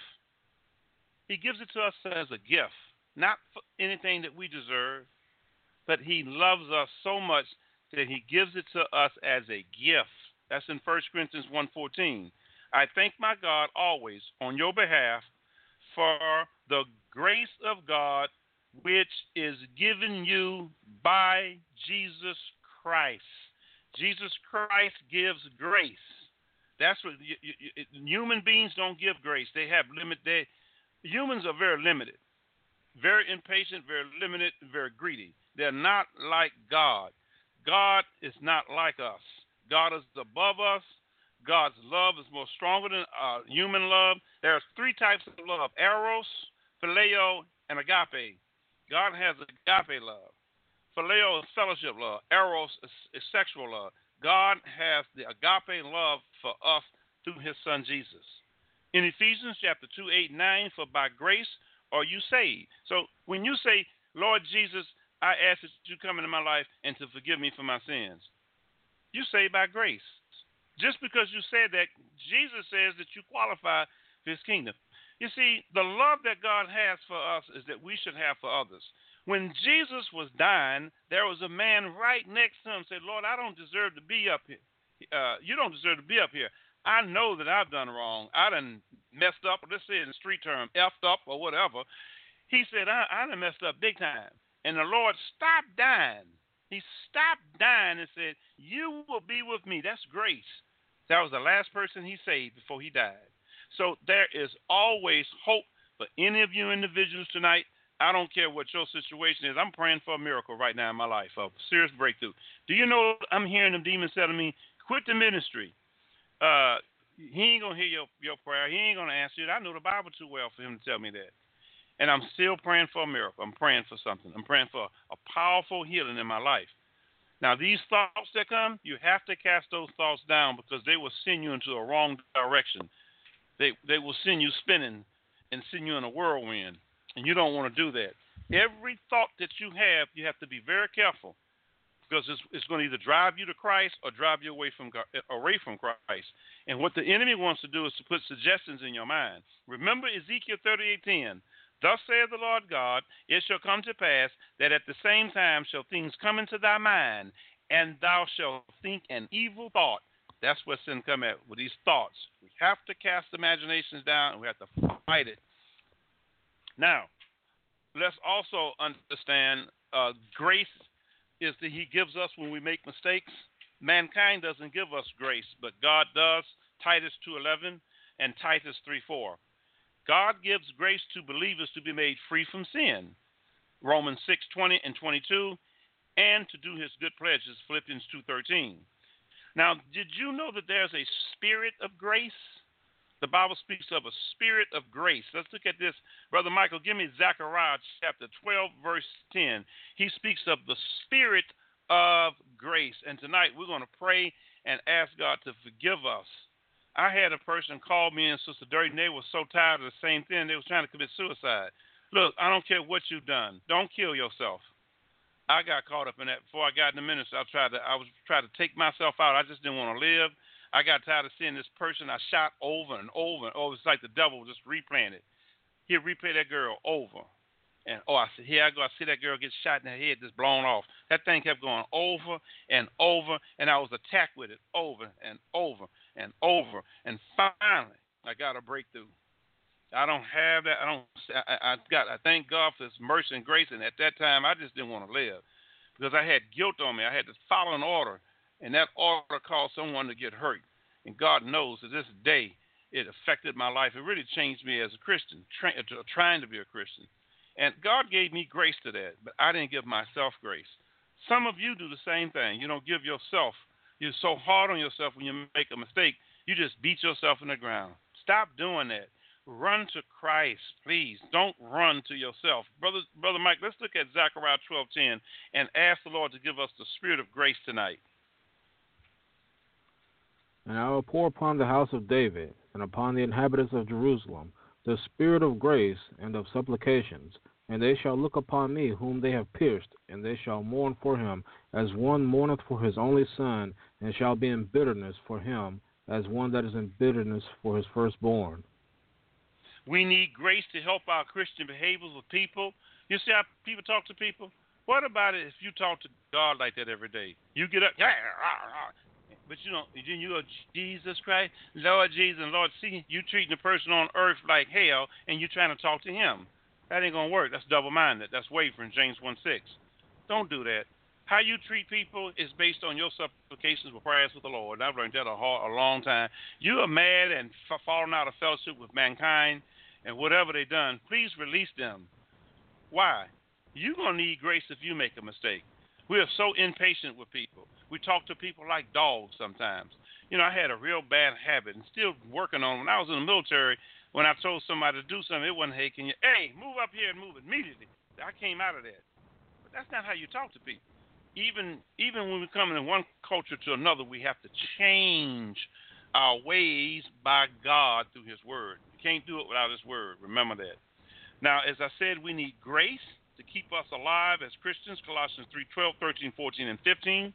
[SPEAKER 4] He gives it to us as a gift, not for anything that we deserve, but he loves us so much that he gives it to us as a gift. That's in First Corinthians one fourteen. I thank my God always on your behalf for the grace of God which is given you by Jesus Christ. Jesus Christ gives grace. That's what you, you, human beings don't give grace. They have limit. They humans are very limited, very impatient, very limited, very greedy. They're not like God. God is not like us. God is above us. God's love is more stronger than uh, human love. There are three types of love: eros, phileo, and agape. God has agape love. Phileo is fellowship love. Eros is, is sexual love. God has the agape love for us through his son Jesus. In Ephesians chapter two, eight, nine, for by grace are you saved. So when you say, Lord Jesus, I ask that you come into my life and to forgive me for my sins, you saved by grace. Just because you said that, Jesus says that you qualify for his kingdom. You see, the love that God has for us is that we should have for others. When Jesus was dying, there was a man right next to him said, Lord, I don't deserve to be up here. Uh, you don't deserve to be up here. I know that I've done wrong. I done messed up, let's say in the street term, effed up or whatever. He said, I, I done messed up big time. And the Lord stopped dying. He stopped dying and said, you will be with me. That's grace. That was the last person he saved before he died. So there is always hope for any of you individuals tonight. I don't care what your situation is. I'm praying for a miracle right now in my life, a serious breakthrough. Do you know I'm hearing them demons telling me, quit the ministry. Uh, he ain't going to hear your, your prayer. He ain't going to answer it. I know the Bible too well for him to tell me that. And I'm still praying for a miracle. I'm praying for something. I'm praying for a powerful healing in my life. Now, these thoughts that come, you have to cast those thoughts down because they will send you into a wrong direction. They they will send you spinning and send you in a whirlwind, and you don't want to do that. Every thought that you have, you have to be very careful because it's, it's going to either drive you to Christ or drive you away from away from Christ. And what the enemy wants to do is to put suggestions in your mind. Remember Ezekiel thirty-eight ten. Thus saith the Lord God, it shall come to pass that at the same time shall things come into thy mind, and thou shalt think an evil thought. That's what sin come at, with these thoughts. We have to cast imaginations down, and we have to fight it. Now, let's also understand uh, grace is that he gives us when we make mistakes. Mankind doesn't give us grace, but God does. Titus two eleven and Titus three four. God gives grace to believers to be made free from sin. Romans six twenty and twenty-two. and to do his good pleasures, Philippians two thirteen. Now, did you know that there's a spirit of grace? The Bible speaks of a spirit of grace. Let's look at this. Brother Michael, give me Zechariah chapter twelve, verse ten. He speaks of the spirit of grace. And tonight we're going to pray and ask God to forgive us. I had a person call me and Sister Dirty, and they were so tired of the same thing, they were trying to commit suicide. Look, I don't care what you've done. Don't kill yourself. I got caught up in that. Before I got in the ministry, I tried to I was trying to take myself out. I just didn't want to live. I got tired of seeing this person I shot over and over and over. It's like the devil just replaying it. He'll replay that girl over. And, oh, I said, here I go. I see that girl get shot in the head, just blown off. That thing kept going over and over, and I was attacked with it over and over and over. And finally, I got a breakthrough. I don't have that. I don't. I, I got. I thank God for His mercy and grace. And at that time, I just didn't want to live because I had guilt on me. I had to follow an order, and that order caused someone to get hurt. And God knows that this day it affected my life. It really changed me as a Christian, tra- trying to be a Christian. And God gave me grace to that, but I didn't give myself grace. Some of you do the same thing. You don't give yourself. You're so hard on yourself when you make a mistake. You just beat yourself in the ground. Stop doing that. Run to Christ, please. Don't run to yourself. Brother, Brother Mike, let's look at Zechariah twelve ten and ask the Lord to give us the spirit of grace tonight.
[SPEAKER 2] And I will pour upon the house of David and upon the inhabitants of Jerusalem the spirit of grace and of supplications, and they shall look upon me whom they have pierced, and they shall mourn for him as one mourneth for his only son, and shall be in bitterness for him as one that is in bitterness for his firstborn.
[SPEAKER 4] We need grace to help our Christian behaviors with people. You see how people talk to people? What about it if you talk to God like that every day? You get up, yeah, rah, rah. But you know, then you go, Jesus Christ, Lord Jesus, and Lord, see, you treating the person on earth like hell, and you're trying to talk to him. That ain't going to work. That's double-minded. That's wavering, James one six. Don't do that. How you treat people is based on your supplications with prayers with the Lord. I've learned that a, hard, a long time. You are mad and f- falling out of fellowship with mankind, and whatever they done, please release them. Why? You're going to need grace if you make a mistake. We are so impatient with people. We talk to people like dogs sometimes. You know, I had a real bad habit and still working on it. When I was in the military, when I told somebody to do something, it wasn't, hey, can you, hey, move up here and move immediately. I came out of that. But that's not how you talk to people. Even even when we come in one culture to another, we have to change our ways by God through His Word. We can't do it without His Word. Remember that. Now, as I said, we need grace to keep us alive as Christians, Colossians three twelve, thirteen, fourteen, and fifteen.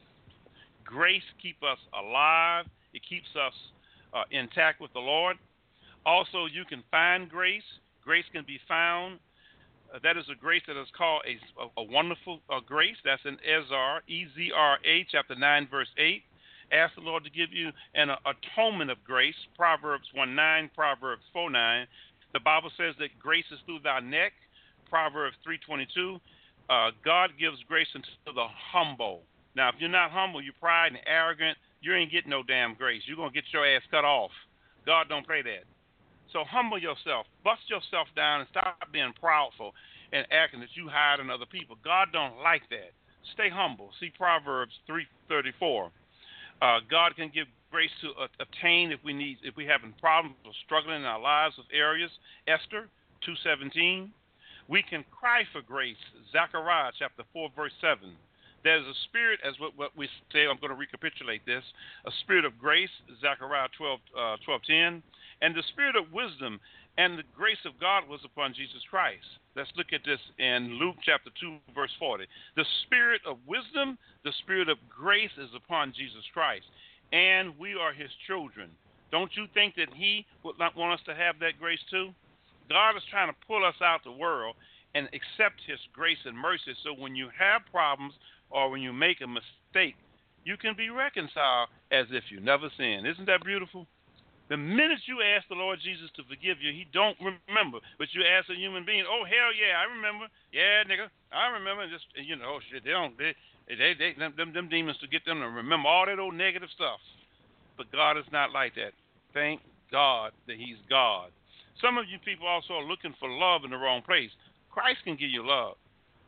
[SPEAKER 4] Grace keep us alive. It keeps us uh, intact with the Lord. Also, you can find grace. Grace can be found. Uh, that is a grace that is called a, a, a wonderful uh, grace. That's in Ezra, E Z R A, chapter nine, verse eight. Ask the Lord to give you an uh, atonement of grace, Proverbs one nine, Proverbs four nine. The Bible says that grace is through thy neck, Proverbs three twenty-two. Uh, God gives grace unto the humble. Now, if you're not humble, you're pride and arrogant, you ain't getting no damn grace. You're going to get your ass cut off. God don't play that. So humble yourself. Bust yourself down and stop being proudful and acting that you higher than other people. God don't like that. Stay humble. See Proverbs three thirty-four. Uh, God can give grace to uh, obtain if we need, if we having problems or struggling in our lives with areas. Esther two seventeen. We can cry for grace. Zechariah chapter four, verse seven. There's a spirit, as what, what we say, I'm going to recapitulate this, a spirit of grace, Zechariah twelve, uh, twelve ten, and the spirit of wisdom and the grace of God was upon Jesus Christ. Let's look at this in Luke chapter two, verse forty. The spirit of wisdom, the spirit of grace is upon Jesus Christ, and we are his children. Don't you think that he would not want us to have that grace too? God is trying to pull us out the world and accept his grace and mercy, so when you have problems or when you make a mistake, you can be reconciled as if you never sinned. Isn't that beautiful? The minute you ask the Lord Jesus to forgive you, he don't remember. But you ask a human being, oh, hell yeah, I remember. Yeah, nigga, I remember. Just, you know, oh, shit, they don't, they, they, they them, them, them demons to get them to remember all that old negative stuff. But God is not like that. Thank God that he's God. Some of you people also are looking for love in the wrong place. Christ can give you love.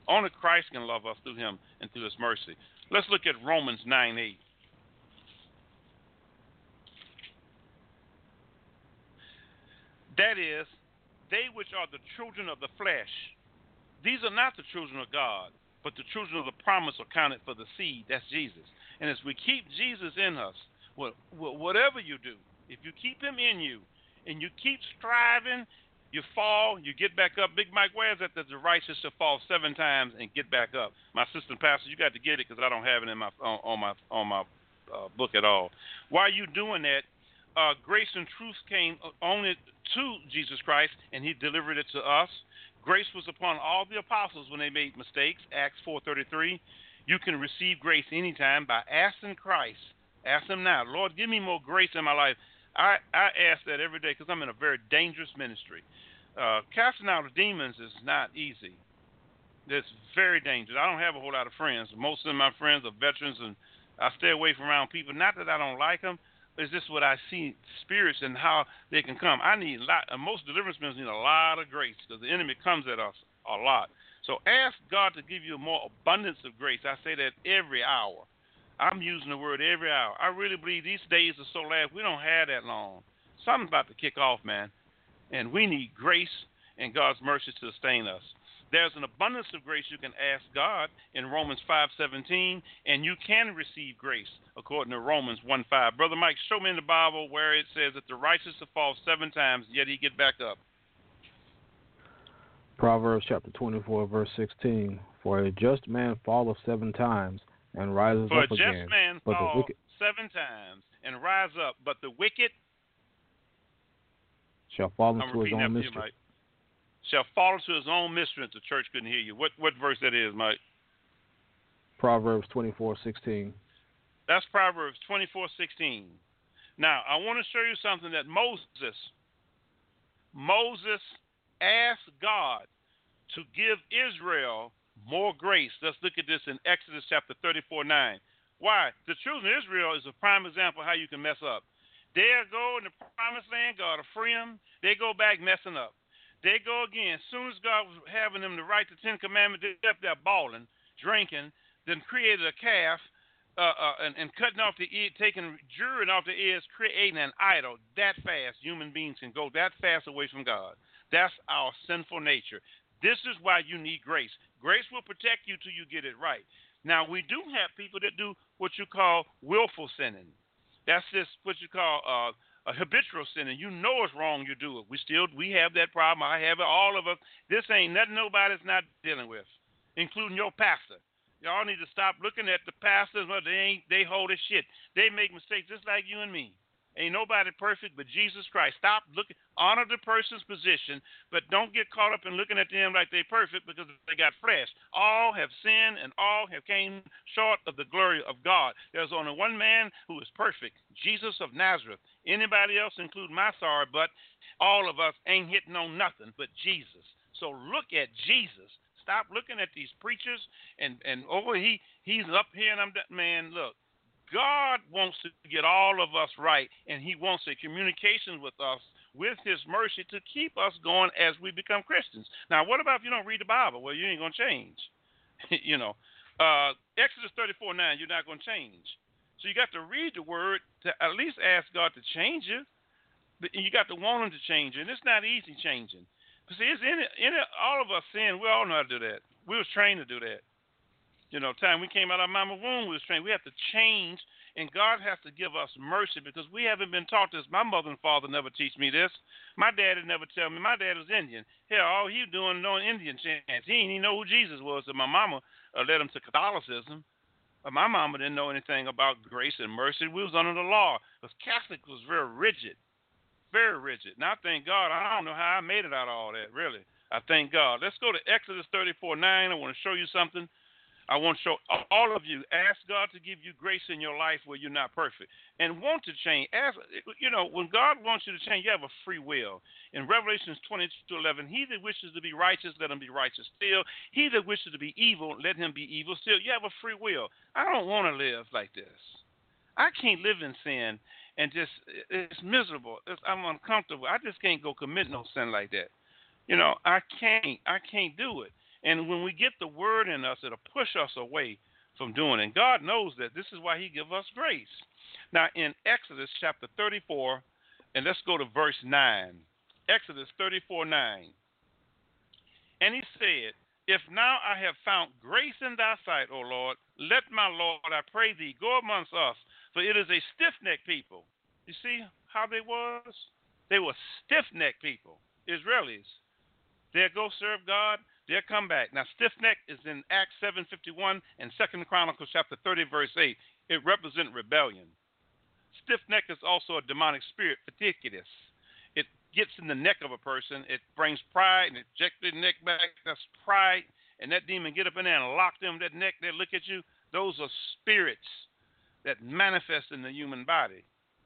[SPEAKER 4] Only Christ can love us through him and through his mercy. Let's look at Romans nine eight. That is, they which are the children of the flesh, these are not the children of God, but the children of the promise are counted for the seed. That's Jesus. And as we keep Jesus in us, whatever you do, if you keep him in you and you keep striving, you fall, you get back up. Big Mike, where is it that the righteous shall fall seven times and get back up? My assistant pastor, you got to get it because I don't have it in my on, on my on my uh, book at all. While you doing that, uh, grace and truth came only to Jesus Christ, and he delivered it to us. Grace was upon all the apostles when they made mistakes. Acts four thirty-three. You can receive grace anytime by asking Christ. Ask him now, Lord, give me more grace in my life. I, I ask that every day because I'm in a very dangerous ministry. Uh, casting out demons is not easy. It's very dangerous. I don't have a whole lot of friends. Most of my friends are veterans, and I stay away from around people. Not that I don't like them. It's just what I see spirits and how they can come. I need a lot. Uh, most deliverance ministers need a lot of grace because the enemy comes at us a lot. So ask God to give you a more abundance of grace. I say that every hour. I'm using the word every hour. I really believe these days are so last. We don't have that long. Something's about to kick off, man. And we need grace and God's mercy to sustain us. There's an abundance of grace you can ask God in Romans five seventeen, and you can receive grace according to Romans one five. Brother Mike, show me in the Bible where it says that the righteous will fall seven times, yet he get back up.
[SPEAKER 2] Proverbs chapter twenty-four, verse sixteen. For a just man falleth seven times and rises
[SPEAKER 4] For
[SPEAKER 2] up again.
[SPEAKER 4] For a just man
[SPEAKER 2] but
[SPEAKER 4] fall
[SPEAKER 2] the wicked
[SPEAKER 4] seven times and rise up, but the wicked
[SPEAKER 2] shall fall
[SPEAKER 4] I'm
[SPEAKER 2] into his own
[SPEAKER 4] you,
[SPEAKER 2] mischief.
[SPEAKER 4] Mike. Shall fall into his own mischief. The church couldn't hear you. What what verse that is, Mike?
[SPEAKER 2] Proverbs twenty-four sixteen.
[SPEAKER 4] That's Proverbs twenty-four sixteen. Now, I want to show you something that Moses, Moses asked God to give Israel more grace. Let's look at this in Exodus chapter thirty-four nine. Why? The children of Israel is a prime example of how you can mess up. They go in the promised land, God will free them. They go back messing up. They go again. As soon as God was having them to write the Ten Commandments, they're up there balling, drinking, then created a calf uh, uh, and, and cutting off the ear, taking jewelry off the ears, creating an idol. That fast, human beings can go that fast away from God. That's our sinful nature. This is why you need grace. Grace will protect you till you get it right. Now, we do have people that do what you call willful sinning. That's just what you call uh, a habitual sinning. You know it's wrong, you do it. We still we have that problem. I have it. All of us. This ain't nothing nobody's not dealing with, including your pastor. Y'all need to stop looking at the pastors. Well, they ain't. They hold their shit. They make mistakes just like you and me. Ain't nobody perfect but Jesus Christ. Stop looking. Honor the person's position, but don't get caught up in looking at them like they're perfect because they got flesh. All have sinned and all have came short of the glory of God. There's only one man who is perfect, Jesus of Nazareth. Anybody else, including my sorry, but all of us ain't hitting on nothing but Jesus. So look at Jesus. Stop looking at these preachers and and oh he he's up here and I'm that man. Look. God wants to get all of us right, and he wants a communication with us with his mercy to keep us going as we become Christians. Now, what about if you don't read the Bible? Well, you ain't going to change. you know, uh, Exodus thirty-four nine, you're not going to change. So you got to read the word to at least ask God to change you. But you got to want him to change you, and it's not easy changing. But see, it's in it, in it, all of us sin. We all know how to do that. We was trained to do that. You know, time we came out of mama's womb, we was trained. We have to change, and God has to give us mercy because we haven't been taught this. My mother and father never teach me this. My dad would never tell me. My dad was Indian. Hell, all he was doing knowing Indian chants. He didn't even know who Jesus was. So my mama uh, led him to Catholicism. Uh, my mama didn't know anything about grace and mercy. We was under the law because Catholic was very rigid, very rigid. And I thank God. I don't know how I made it out of all that, really. I thank God. Let's go to Exodus thirty-four nine. I want to show you something. I want to show all of you, ask God to give you grace in your life where you're not perfect and want to change. Ask, you know, when God wants you to change, you have a free will. In Revelations twenty-two eleven, he that wishes to be righteous, let him be righteous still. He that wishes to be evil, let him be evil still. You have a free will. I don't want to live like this. I can't live in sin and just, it's miserable. It's, I'm uncomfortable. I just can't go commit no sin like that. You know, I can't. I can't do it. And when we get the word in us, it'll push us away from doing it. And God knows that. This is why he gives us grace. Now, in Exodus chapter thirty-four, and let's go to verse nine. Exodus thirty-four, nine. And he said, if now I have found grace in thy sight, O Lord, let my Lord, I pray thee, go amongst us, for it is a stiff-necked people. You see how they was? They were stiff-necked people, Israelis. They'll go serve God, they'll come back. Now, stiff-necked is in Acts seven fifty-one and Second Chronicles chapter thirty, verse eight. It represents rebellion. Stiff-necked is also a demonic spirit, faticulous. It gets in the neck of a person. It brings pride and it ejects their neck back. That's pride. And that demon get up in there and lock them that neck. They look at you. Those are spirits that manifest in the human body.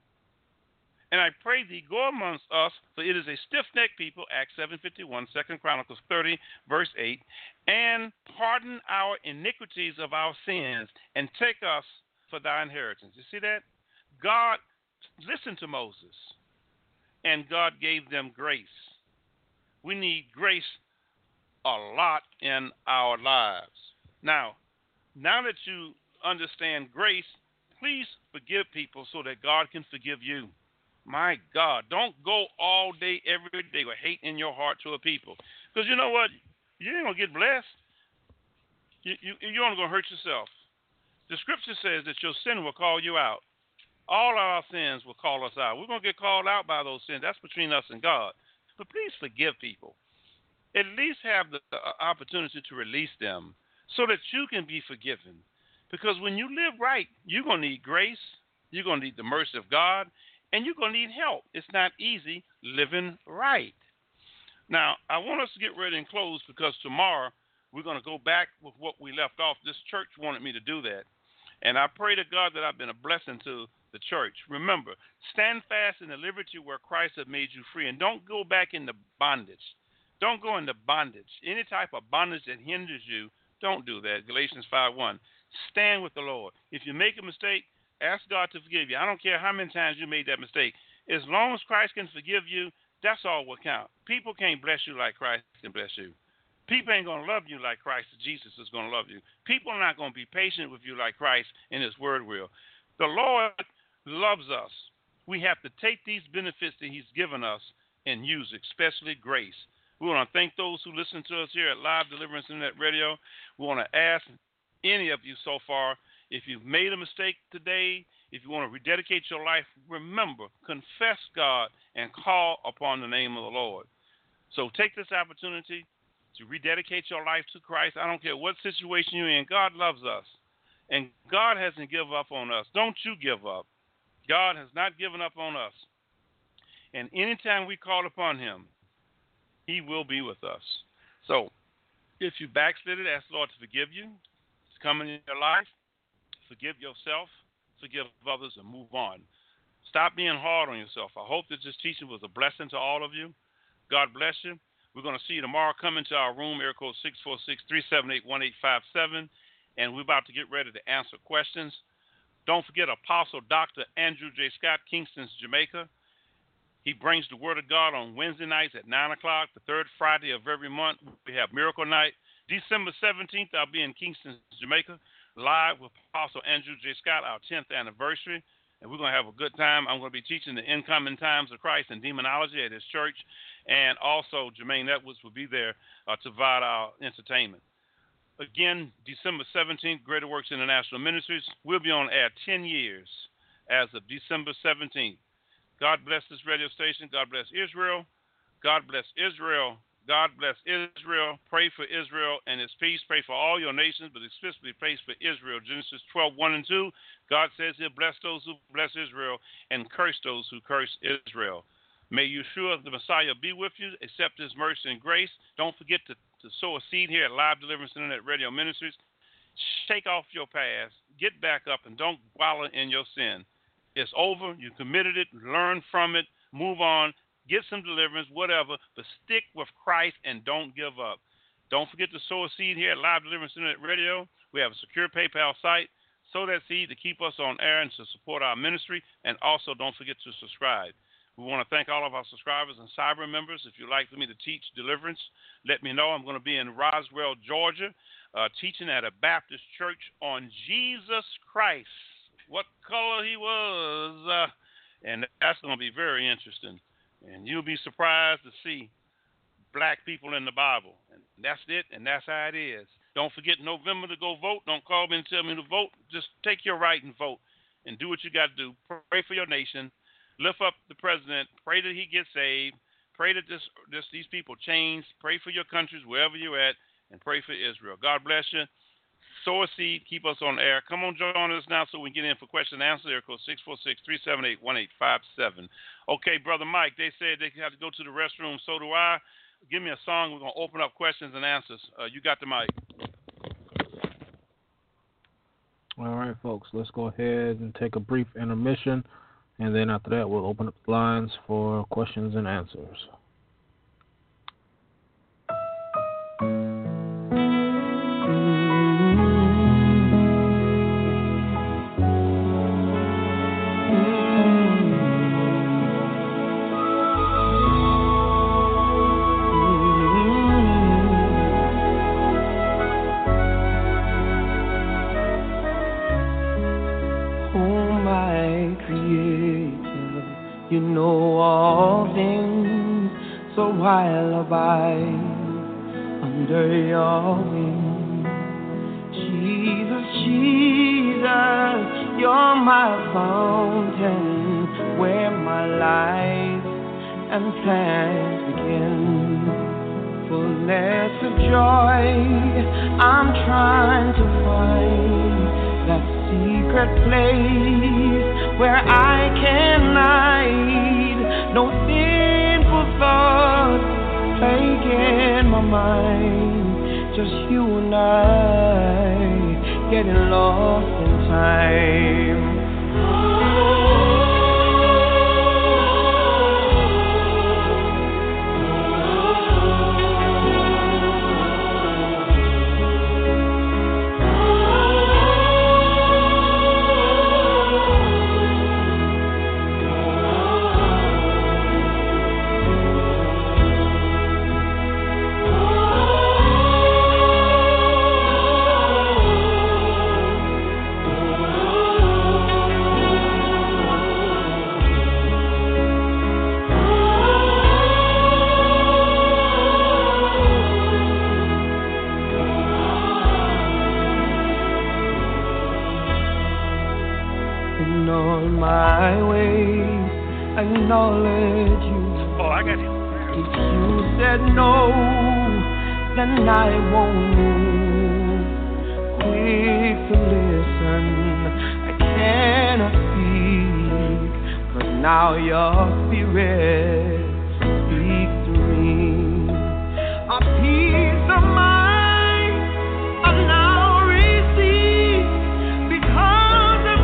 [SPEAKER 4] And I pray thee, go amongst us, for it is a stiff-necked people, Acts seven fifty-one, Second Chronicles thirty, verse eight, and pardon our iniquities of our sins, and take us for thy inheritance. You see that? God listened to Moses, and God gave them grace. We need grace a lot in our lives. Now, now that you understand grace, please forgive people so that God can forgive you. My God, don't go all day, every day with hate in your heart to a people. Because you know what? You ain't going to get blessed. You, you, you're only going to hurt yourself. The scripture says that your sin will call you out. All our sins will call us out. We're going to get called out by those sins. That's between us and God. But please forgive people. At least have the opportunity to release them so that you can be forgiven. Because when you live right, you're going to need grace. You're going to need the mercy of God. And you're going to need help. It's not easy living right. Now, I want us to get ready and close because tomorrow we're going to go back with what we left off. This church wanted me to do that. And I pray to God that I've been a blessing to the church. Remember, stand fast in the liberty where Christ has made you free. And don't go back into bondage. Don't go into bondage. Any type of bondage that hinders you, don't do that. Galatians five one. Stand with the Lord. If you make a mistake, ask God to forgive you. I don't care how many times you made that mistake. As long as Christ can forgive you, that's all will count. People can't bless you like Christ can bless you. People ain't going to love you like Christ Jesus is going to love you. People are not going to be patient with you like Christ in his word will. The Lord loves us. We have to take these benefits that he's given us and use it, especially grace. We want to thank those who listen to us here at Live Deliverance Internet Radio. We want to ask any of you so far, if you've made a mistake today, if you want to rededicate your life, remember, confess God and call upon the name of the Lord. So take this opportunity to rededicate your life to Christ. I don't care what situation you're in. God loves us. And God hasn't given up on us. Don't you give up. God has not given up on us. And anytime we call upon him, he will be with us. So if you backslided, ask the Lord to forgive you. It's coming in your life. Forgive yourself, forgive others, and move on. Stop being hard on yourself. I hope that this teaching was a blessing to all of you. God bless you. We're going to see you tomorrow. Come into our room, area code six four six, three seven eight, one eight five seven, and we're about to get ready to answer questions. Don't forget Apostle Doctor Andrew J. Scott, Kingston, Jamaica. He brings the Word of God on Wednesday nights at nine o'clock, the third Friday of every month. We have Miracle Night. December seventeenth, I'll be in Kingston, Jamaica, live with Apostle Andrew J. Scott, our tenth anniversary, and we're going to have a good time. I'm going to be teaching the incoming times of Christ and demonology at his church, and also Jermaine Edwards will be there uh, to provide our entertainment. Again, December seventeenth, Greater Works International Ministries. We'll be on air ten years as of December seventeenth. God bless this radio station. God bless Israel. God bless Israel. God bless Israel. Pray for Israel and its peace. Pray for all your nations, but especially pray for Israel. Genesis twelve, one and two. God says he'll bless those who bless Israel and curse those who curse Israel. May Yeshua, the Messiah, be with you. Accept his mercy and grace. Don't forget to, to sow a seed here at Live Deliverance Internet Radio Ministries. Shake off your past. Get back up and don't wallow in your sin. It's over. You committed it. Learn from it. Move on. Get some deliverance, whatever, but stick with Christ and don't give up. Don't forget to sow a seed here at Live Deliverance Internet Radio. We have a secure PayPal site. Sow that seed to keep us on air and to support our ministry. And also don't forget to subscribe. We want to thank all of our subscribers and cyber members. If you'd like for me to teach deliverance, let me know. I'm going to be in Roswell, Georgia, uh, teaching at a Baptist church on Jesus Christ, what color he was. Uh, and that's going to be very interesting. And you'll be surprised to see black people in the Bible. And that's it, and that's how it is. Don't forget November to go vote. Don't call me and tell me to vote. Just take your right and vote and do what you got to do. Pray for your nation. Lift up the president. Pray that he gets saved. Pray that this, this these people change. Pray for your countries wherever you're at, and pray for Israel. God bless you. Sow a seed. Keep us on air. Come on, join us now so we can get in for question and answer. Air code six four six, three seven eight, one eight five seven. Okay, Brother Mike, they said they have to go to the restroom. So do I. Give me a song. We're going to open up questions and answers. Uh, you got the mic.
[SPEAKER 2] All right, folks. Let's go ahead and take a brief intermission. And then after that, we'll open up the lines for questions and answers.
[SPEAKER 5] You know all things, so I'll abide under your wing. Jesus, Jesus, you're my fountain, where my life and plans begin. Fullness of joy, I'm trying to find that secret place where I can hide. No sinful thoughts plaguing my mind. Just you and I getting lost in time. My way, acknowledge you.
[SPEAKER 4] Oh, I got you.
[SPEAKER 5] If you said no, then I won't move. Quick to listen, I cannot speak, 'cause now your spirit speaks to me. A peace of mind I've now received because of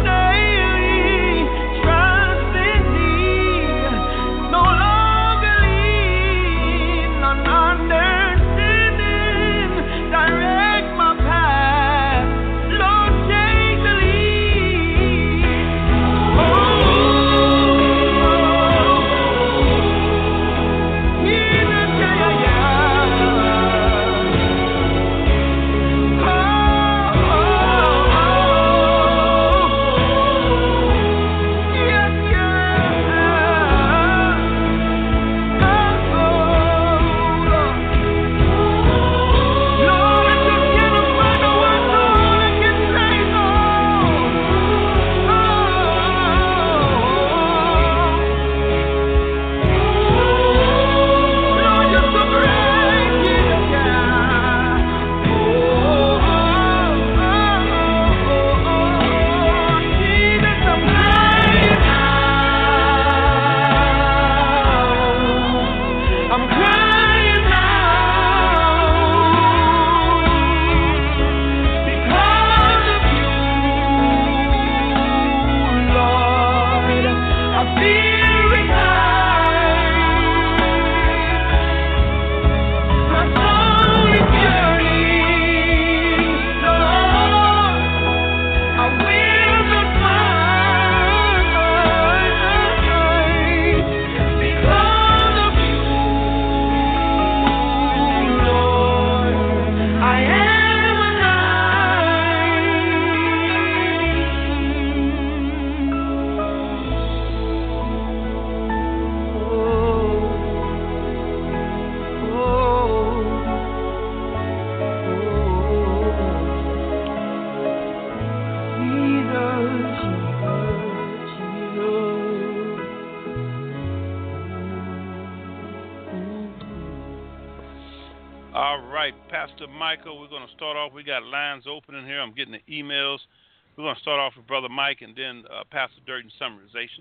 [SPEAKER 4] Pastor Michael. We're going to start off. We got lines open in here. I'm getting the emails. We're going to start off with Brother Mike and then uh, Pastor Durden summarization.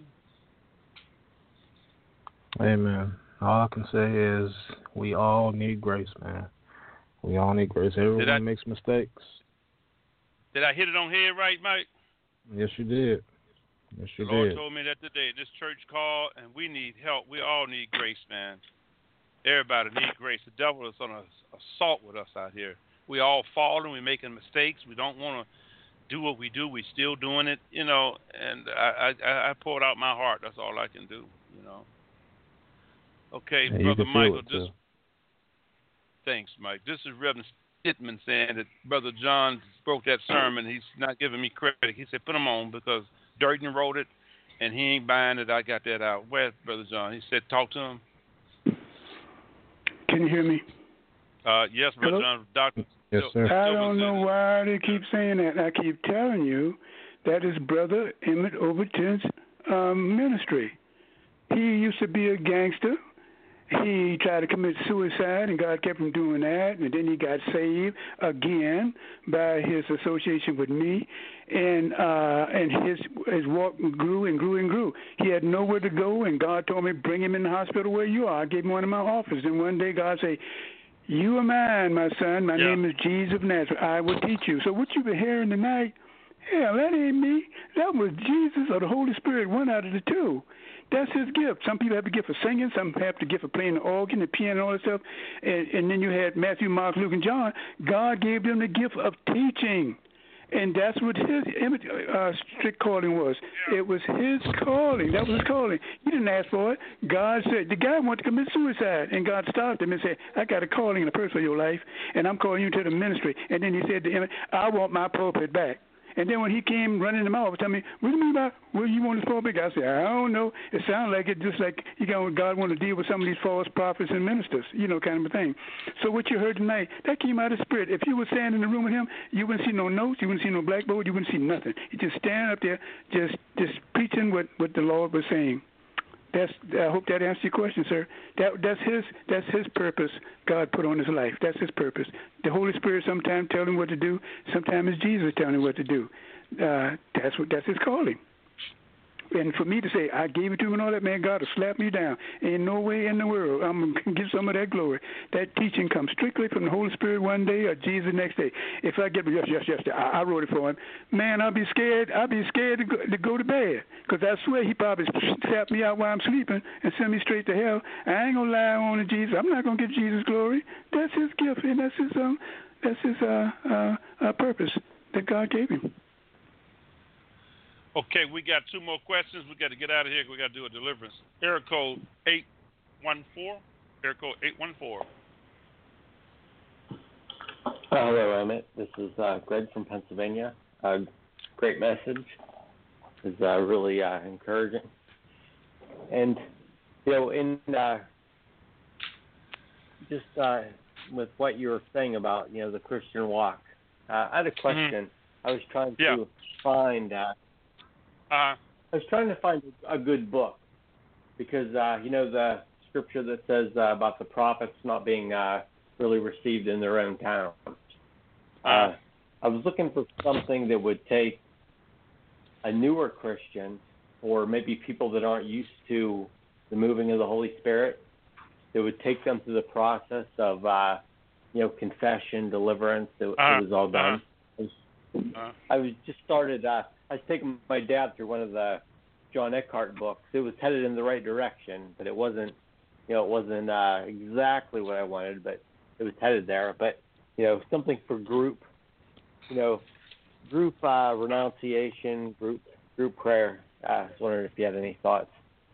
[SPEAKER 2] Amen. All I can say is we all need grace, man. We all need grace. Everyone I, makes mistakes.
[SPEAKER 4] Did I hit it on head right, Mike?
[SPEAKER 2] Yes, you did. Yes, you
[SPEAKER 4] the Lord
[SPEAKER 2] did.
[SPEAKER 4] told me that today. This church call, and we need help. We all need grace, man. Everybody needs grace. The devil is on a assault with us out here. We all falling. We're making mistakes. We don't want to do what we do. We're still doing it, you know. And I, I, I poured out my heart. That's all I can do, you know. Okay,
[SPEAKER 2] yeah,
[SPEAKER 4] Brother Michael.
[SPEAKER 2] This,
[SPEAKER 4] thanks, Mike. This is Reverend Stitman saying that Brother John broke that sermon. He's not giving me credit. He said, put him on because Durden wrote it, and he ain't buying it. I got that out. Where's Brother John? He said, talk to him.
[SPEAKER 3] Can you hear me?
[SPEAKER 4] Uh, yes, Brother
[SPEAKER 3] Hello?
[SPEAKER 4] John. Doctor.
[SPEAKER 2] Yes, sir.
[SPEAKER 3] I don't know why they keep saying that. I keep telling you that is Brother Emmett Overton's um, ministry. He used to be a gangster. He tried to commit suicide, and God kept him doing that. And then he got saved again by his association with me, and uh, and his his walk grew and grew and grew. He had nowhere to go, and God told me, bring him in the hospital where you are. I gave him one in my office, and one day God said, you are mine, my son. My
[SPEAKER 4] yeah.
[SPEAKER 3] name is Jesus of Nazareth. I will teach you. So what you've been hearing tonight, hell, that ain't me. That was Jesus or the Holy Spirit, one out of the two. That's his gift. Some people have the gift of singing. Some have the gift of playing the organ, the piano, and all that stuff. And, and then you had Matthew, Mark, Luke, and John. God gave them the gift of teaching. And that's what his uh, strict calling was. It was his calling. That was his calling. He didn't ask for it. God said, the guy wanted to commit suicide. And God stopped him and said, I got a calling in the purpose of your life, and I'm calling you to the ministry. And then he said to him, I want my pulpit back. And then when he came running him off, tell me, what do you mean by, what do you want his pulpit? I said, I don't know. It sounds like it just like you know, God wanted to deal with some of these false prophets and ministers, you know, kind of a thing. So what you heard tonight, that came out of spirit. If you were standing in the room with him, you wouldn't see no notes, you wouldn't see no blackboard, you wouldn't see nothing. He just standing up there, just just preaching what, what the Lord was saying. That's, I hope that answers your question, sir. That that's his that's his purpose God put on his life. That's his purpose. The Holy Spirit sometimes tells him what to do. Sometimes it's Jesus telling him what to do. Uh, that's what that's his calling. And for me to say, I gave it to him and all that, man, God will slap me down. Ain't no way in the world I'm going to give some of that glory. That teaching comes strictly from the Holy Spirit one day or Jesus the next day. If I get, yes, yes, yes, I, I wrote it for him. Man, I'll be scared. I'll be scared to go to, go to bed because I swear he probably slap me out while I'm sleeping and send me straight to hell. I ain't going to lie on to Jesus. I'm not going to give Jesus glory. That's his gift, and that's his, um, that's his uh, uh, uh, purpose that God gave him.
[SPEAKER 4] Okay, we got two more questions. We got to get out of here. We got to do a deliverance. Area code eight one four. Area code eight one four.
[SPEAKER 6] Uh, hello, Emmett. This is uh, Greg from Pennsylvania. Uh, great message. It's uh, really uh, encouraging. And, you know, in uh, just uh, with what you were saying about, you know, the Christian walk, uh, I had a question. Mm-hmm. I was trying
[SPEAKER 4] yeah.
[SPEAKER 6] to find... Uh,
[SPEAKER 4] Uh,
[SPEAKER 6] I was trying to find a good book because, uh, you know, the scripture that says uh, about the prophets not being uh, really received in their own town. Uh, I was looking for something that would take a newer Christian or maybe people that aren't used to the moving of the Holy Spirit that would take them through the process of, uh, you know, confession, deliverance. It,
[SPEAKER 4] uh,
[SPEAKER 6] it was all done.
[SPEAKER 4] Uh,
[SPEAKER 6] I, was,
[SPEAKER 4] uh,
[SPEAKER 6] I was just started... Uh, I was taking my dad through one of the John Eckhart books. It was headed in the right direction, but it wasn't, you know, it wasn't uh, exactly what I wanted, but it was headed there. But, you know, something for group, you know, group uh, renunciation, group group prayer. Uh, I was wondering if you had any thoughts.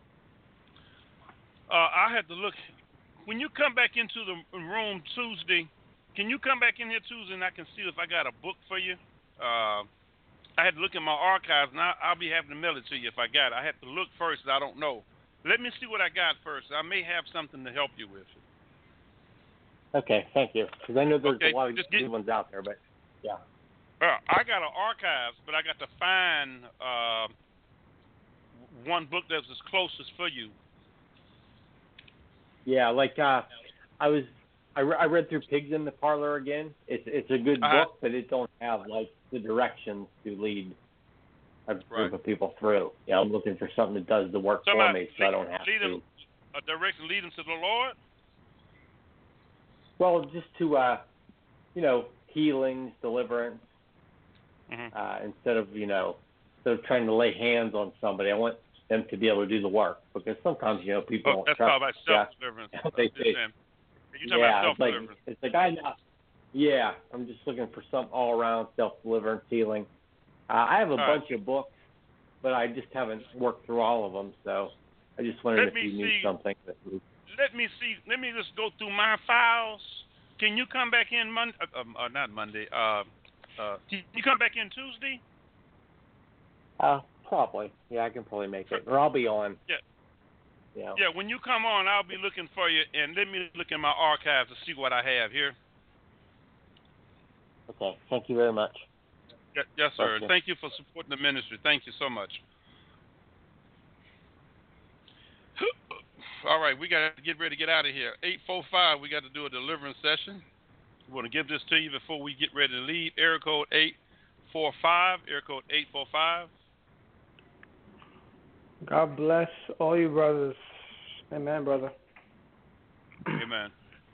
[SPEAKER 4] Uh, I had to look. When you come back into the room Tuesday, can you come back in here Tuesday and I can see if I got a book for you? Uh, I had to look in my archives, and I, I'll be having to mail it to you if I got it. I had to look first. I don't know. Let me see what I got first. I may have something to help you with.
[SPEAKER 6] Okay, thank you. Because I know there's
[SPEAKER 4] okay,
[SPEAKER 6] a lot of
[SPEAKER 4] good
[SPEAKER 6] get, ones out there, but yeah.
[SPEAKER 4] Uh, I got an archives, but I got to find uh, one book that's as closest for you.
[SPEAKER 6] Yeah, like uh, I was I, re- I read through Pigs in the Parlor again. It's it's a good
[SPEAKER 4] uh-huh.
[SPEAKER 6] book, but it don't have like the directions to lead a group
[SPEAKER 4] right.
[SPEAKER 6] of people through. Yeah, I'm looking for something that does the work
[SPEAKER 4] Somebody
[SPEAKER 6] for me, so
[SPEAKER 4] lead,
[SPEAKER 6] I don't have
[SPEAKER 4] lead
[SPEAKER 6] to.
[SPEAKER 4] them, a direction lead them to the Lord.
[SPEAKER 6] Well, just to uh, you know, healings, deliverance.
[SPEAKER 4] Mm-hmm.
[SPEAKER 6] Uh, instead of you know, instead of trying to lay hands on somebody, I want them to be able to do the work, because sometimes you know people
[SPEAKER 4] Oh,
[SPEAKER 6] don't
[SPEAKER 4] that's
[SPEAKER 6] trust.
[SPEAKER 4] called about
[SPEAKER 6] Yeah,
[SPEAKER 4] self-deliverance.
[SPEAKER 6] they say.
[SPEAKER 4] You talking
[SPEAKER 6] Yeah,
[SPEAKER 4] about
[SPEAKER 6] it's like
[SPEAKER 4] self-deliverance?
[SPEAKER 6] it's like I know. Yeah, I'm just looking for some all-around self-deliverance healing. Uh, I have a
[SPEAKER 4] all
[SPEAKER 6] bunch
[SPEAKER 4] right.
[SPEAKER 6] of books, but I just haven't worked through all of them. So I just wondered
[SPEAKER 4] Let
[SPEAKER 6] if
[SPEAKER 4] me
[SPEAKER 6] you knew
[SPEAKER 4] see.
[SPEAKER 6] something that was.
[SPEAKER 4] Let me see. Let me just go through my files. Can you come back in Monday? Uh, uh, not Monday. Uh, uh, can you come back in Tuesday?
[SPEAKER 6] Uh, probably. Yeah, I can probably make it, or I'll be on.
[SPEAKER 4] Yeah.
[SPEAKER 6] Yeah.
[SPEAKER 4] Yeah. When you come on, I'll be looking for you, and let me look in my archives to see what I have here.
[SPEAKER 6] Okay. Thank you very much.
[SPEAKER 4] Yes, yes sir.
[SPEAKER 6] Gotcha.
[SPEAKER 4] Thank you for supporting the ministry. Thank you so much. All right, we got to get ready to get out of here. eight four five, we got to do a deliverance session. We want to give this to you before we get ready to leave. Area code eight four five, area code eight four five.
[SPEAKER 7] God bless all you brothers. Amen, brother.
[SPEAKER 4] Amen.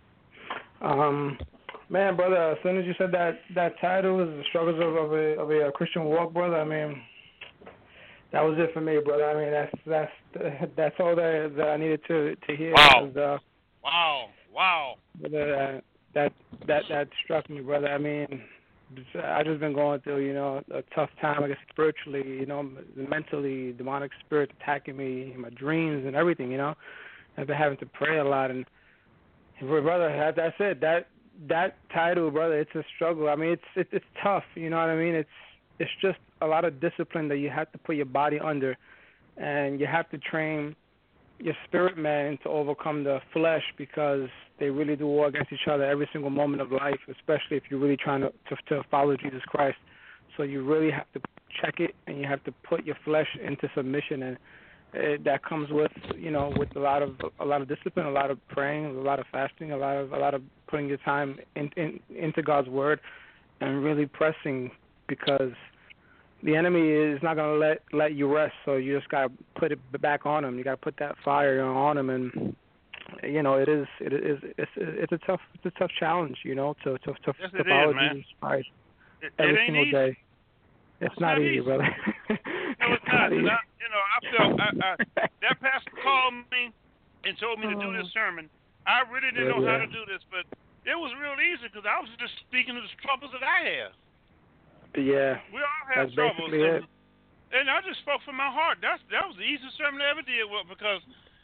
[SPEAKER 7] Um, man, brother, as soon as you said that, that title was the struggles of, of, a, of a Christian walk, brother, I mean, that was it for me, brother. I mean, that's that's that's all that that I needed to to hear.
[SPEAKER 4] Wow!
[SPEAKER 7] Was, uh,
[SPEAKER 4] wow! Wow!
[SPEAKER 7] Brother, uh, that that that struck me, brother. I mean, I just been going through, you know, a tough time, I guess, spiritually, you know, mentally, demonic spirit attacking me, my dreams and everything, you know. I've been having to pray a lot, and brother, that's it. That that title, brother, it's a struggle. I mean, it's it's, it's tough, you know what I mean? It's it's just a lot of discipline that you have to put your body under, and you have to train your spirit man to overcome the flesh, because they really do war against each other every single moment of life, especially if you're really trying to, to, to follow Jesus Christ. So you really have to check it, and you have to put your flesh into submission, and it, that comes with, you know, with a lot of a lot of discipline, a lot of praying, a lot of fasting, a lot of a lot of putting your time in, in, into God's word, and really pressing, because the enemy is not going to let let you rest. So you just got to put it back on him. You got to put that fire on him, and you know it is it is it's it's a tough it's a tough challenge, you know, to to to,
[SPEAKER 4] yes,
[SPEAKER 7] to follow
[SPEAKER 4] is,
[SPEAKER 7] Jesus Christ
[SPEAKER 4] it,
[SPEAKER 7] every
[SPEAKER 4] it
[SPEAKER 7] single
[SPEAKER 4] easy.
[SPEAKER 7] day. It's,
[SPEAKER 4] it's
[SPEAKER 7] not,
[SPEAKER 4] not
[SPEAKER 7] easy,
[SPEAKER 4] easy.
[SPEAKER 7] brother.
[SPEAKER 4] No, it's not.
[SPEAKER 7] easy.
[SPEAKER 4] I, you know, I felt I, I, that pastor called me and told me to do this sermon. I really didn't know
[SPEAKER 7] yeah.
[SPEAKER 4] how to do this, but it was real easy, because I was just speaking to the troubles that I have.
[SPEAKER 7] Yeah,
[SPEAKER 4] we all have
[SPEAKER 7] that's
[SPEAKER 4] troubles,
[SPEAKER 7] basically
[SPEAKER 4] and,
[SPEAKER 7] it.
[SPEAKER 4] and I just spoke from my heart. That's that was the easiest sermon I ever did, well, because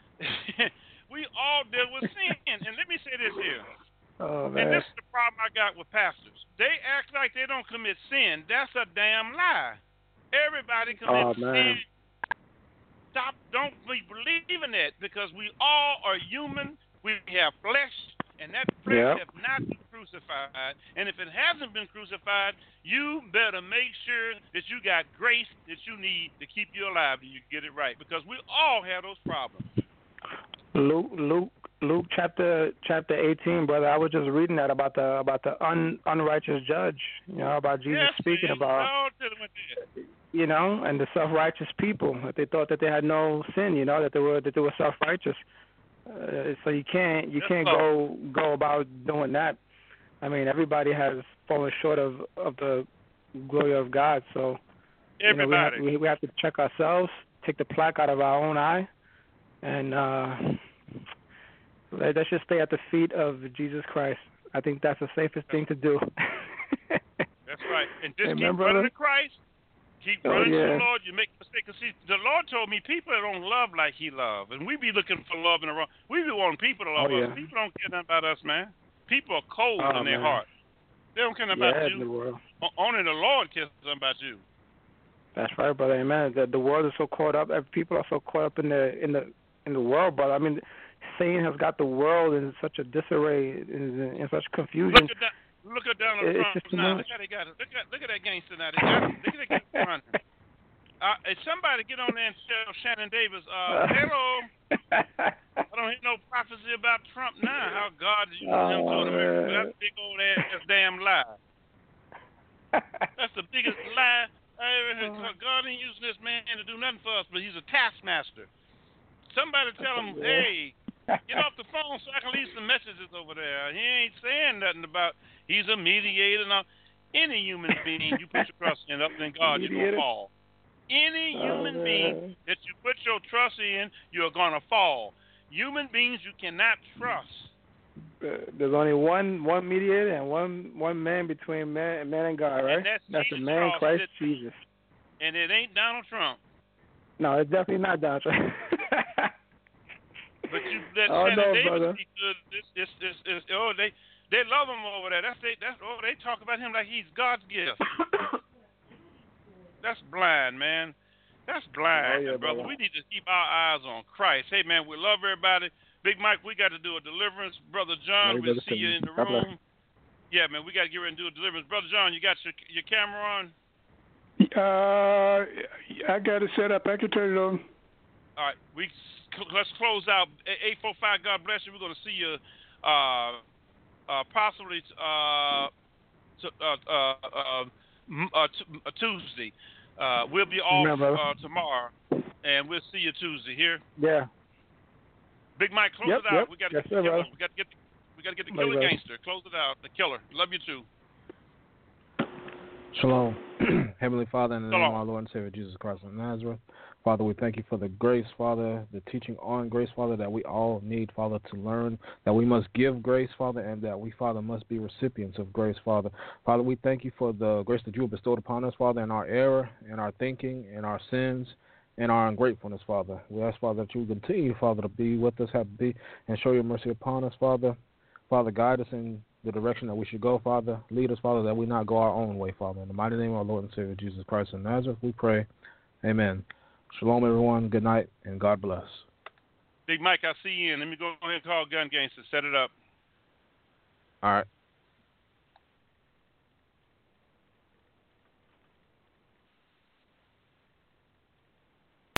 [SPEAKER 4] we all deal with sin. And let me say this here.
[SPEAKER 7] Oh,
[SPEAKER 4] and
[SPEAKER 7] man.
[SPEAKER 4] this is the problem I got with pastors. They act like they don't commit sin. That's a damn lie. Everybody commits
[SPEAKER 7] oh, man.
[SPEAKER 4] sin. Stop! Don't be believing that, because we all are human. We have flesh, and that flesh
[SPEAKER 7] Yep.
[SPEAKER 4] has not been crucified. And if it hasn't been crucified, you better make sure that you got grace that you need to keep you alive till you get it right, because we all have those problems.
[SPEAKER 7] Luke, Luke, Luke, chapter chapter eighteen, brother. I was just reading that about the about the un, unrighteous judge. You know, about Jesus
[SPEAKER 4] yes,
[SPEAKER 7] speaking
[SPEAKER 4] man.
[SPEAKER 7] about.
[SPEAKER 4] All to them with that.
[SPEAKER 7] You know, and the self-righteous people, that they thought that they had no sin, you know, that they were that they were self-righteous. Uh, so you can't you
[SPEAKER 4] That's
[SPEAKER 7] can't
[SPEAKER 4] so.
[SPEAKER 7] go go about doing that. I mean, everybody has fallen short of, of the glory of God. So you know, we have,
[SPEAKER 4] Everybody.
[SPEAKER 7] we, we have to check ourselves, take the plaque out of our own eye, and uh, let- let's just stay at the feet of Jesus Christ. I think that's the safest thing to do.
[SPEAKER 4] That's right. And just
[SPEAKER 7] Amen,
[SPEAKER 4] keep
[SPEAKER 7] brother.
[SPEAKER 4] running to Christ. Keep
[SPEAKER 7] Oh,
[SPEAKER 4] running
[SPEAKER 7] yeah.
[SPEAKER 4] to the Lord. You make mistakes. See, the Lord told me people don't love like He loves, and we be looking for love in the wrong. We be wanting people to love
[SPEAKER 7] Oh,
[SPEAKER 4] us.
[SPEAKER 7] yeah.
[SPEAKER 4] People don't care nothing about us, man. People are cold
[SPEAKER 7] Oh,
[SPEAKER 4] in their
[SPEAKER 7] man.
[SPEAKER 4] heart. They don't care nothing
[SPEAKER 7] yeah,
[SPEAKER 4] about
[SPEAKER 7] in the
[SPEAKER 4] you.
[SPEAKER 7] world.
[SPEAKER 4] O- Only the Lord cares something about you.
[SPEAKER 7] That's right, brother. Amen. The, the world is so caught up. People are so caught up in the in the in the world, brother. I mean, Satan has got the world in such a disarray, in, in such confusion.
[SPEAKER 4] Look at that. Look at Donald
[SPEAKER 7] It's
[SPEAKER 4] Trump
[SPEAKER 7] just too
[SPEAKER 4] now.
[SPEAKER 7] much.
[SPEAKER 4] Look how they got it. Look at look at that gangster now. They got him. Look at that gangster running. Uh, hey, somebody get on there and tell Shannon Davis, uh, hello. I don't hear no prophecy about Trump now. How God is using him to America. That's a big old ass damn lie. That's the biggest lie I ever heard. God ain't using this man to do nothing for us, but he's a taskmaster. Somebody tell him, hey, get off the phone so I can leave some messages over there. He ain't saying nothing about he's a mediator. Now, any human being you put your trust in, other than God, you're going to fall. Any human oh, being that you put your trust in, you're going to fall. Human beings you cannot trust.
[SPEAKER 7] Uh, there's only one one mediator and one one man between man, man and God, right?
[SPEAKER 4] And that's
[SPEAKER 7] that's
[SPEAKER 4] the
[SPEAKER 7] man, Christ
[SPEAKER 4] it,
[SPEAKER 7] Jesus.
[SPEAKER 4] And it ain't Donald Trump.
[SPEAKER 7] No, it's definitely not Donald Trump.
[SPEAKER 4] But you let
[SPEAKER 7] oh,
[SPEAKER 4] Shannon
[SPEAKER 7] no,
[SPEAKER 4] Davis
[SPEAKER 7] brother.
[SPEAKER 4] be good. This, this, this, this, oh, they they love him over there. That's they. That's oh, they talk about him like he's God's gift. That's blind, man. That's blind,
[SPEAKER 7] oh, yeah,
[SPEAKER 4] brother.
[SPEAKER 7] brother.
[SPEAKER 4] We need to keep our eyes on Christ. Hey, man, we love everybody. Big Mike, we got to do a deliverance. Brother John, we'll see you in the room. Yeah, man, we got to get ready and do a deliverance. Brother John, you got your your camera on?
[SPEAKER 3] Uh, I got it set up. I can turn it on.
[SPEAKER 4] All right, we let's close out. eight four five, God bless you. We're going to see you uh, uh, possibly uh, t- uh, uh, uh, uh, t- uh, Tuesday. Uh, we'll be off uh, tomorrow, and we'll see you Tuesday here.
[SPEAKER 7] Yeah.
[SPEAKER 4] Big Mike, close
[SPEAKER 7] yep,
[SPEAKER 4] it out.
[SPEAKER 7] Yep.
[SPEAKER 4] We got to
[SPEAKER 7] yes,
[SPEAKER 4] get
[SPEAKER 7] sir,
[SPEAKER 4] the killer.
[SPEAKER 7] Brother.
[SPEAKER 4] We got to get the, we got to get the
[SPEAKER 7] Bye,
[SPEAKER 4] killer
[SPEAKER 7] brother.
[SPEAKER 4] gangster. Close it out. The killer. Love you too.
[SPEAKER 2] Shalom. Heavenly Father, in the
[SPEAKER 4] Shalom.
[SPEAKER 2] name of our Lord and Savior Jesus Christ of Nazareth, Father, we thank you for the grace, Father, the teaching on grace, Father, that we all need, Father, to learn, that we must give grace, Father, and that we, Father, must be recipients of grace, Father. Father, we thank you for the grace that you have bestowed upon us, Father, in our error, in our thinking, in our sins, in our ungratefulness, Father. We ask, Father, that you continue, Father, to be with us, have to be, and show your mercy upon us, Father. Father, guide us in the direction that we should go, Father. Lead us, Father, that we not go our own way, Father. In the mighty name of our Lord and Savior, Jesus Christ of Nazareth, we pray. Amen. Shalom, everyone. Good night, and God bless.
[SPEAKER 4] Big Mike, I see you in. Let me go ahead and call Gun Gangster. Set it up.
[SPEAKER 2] All right.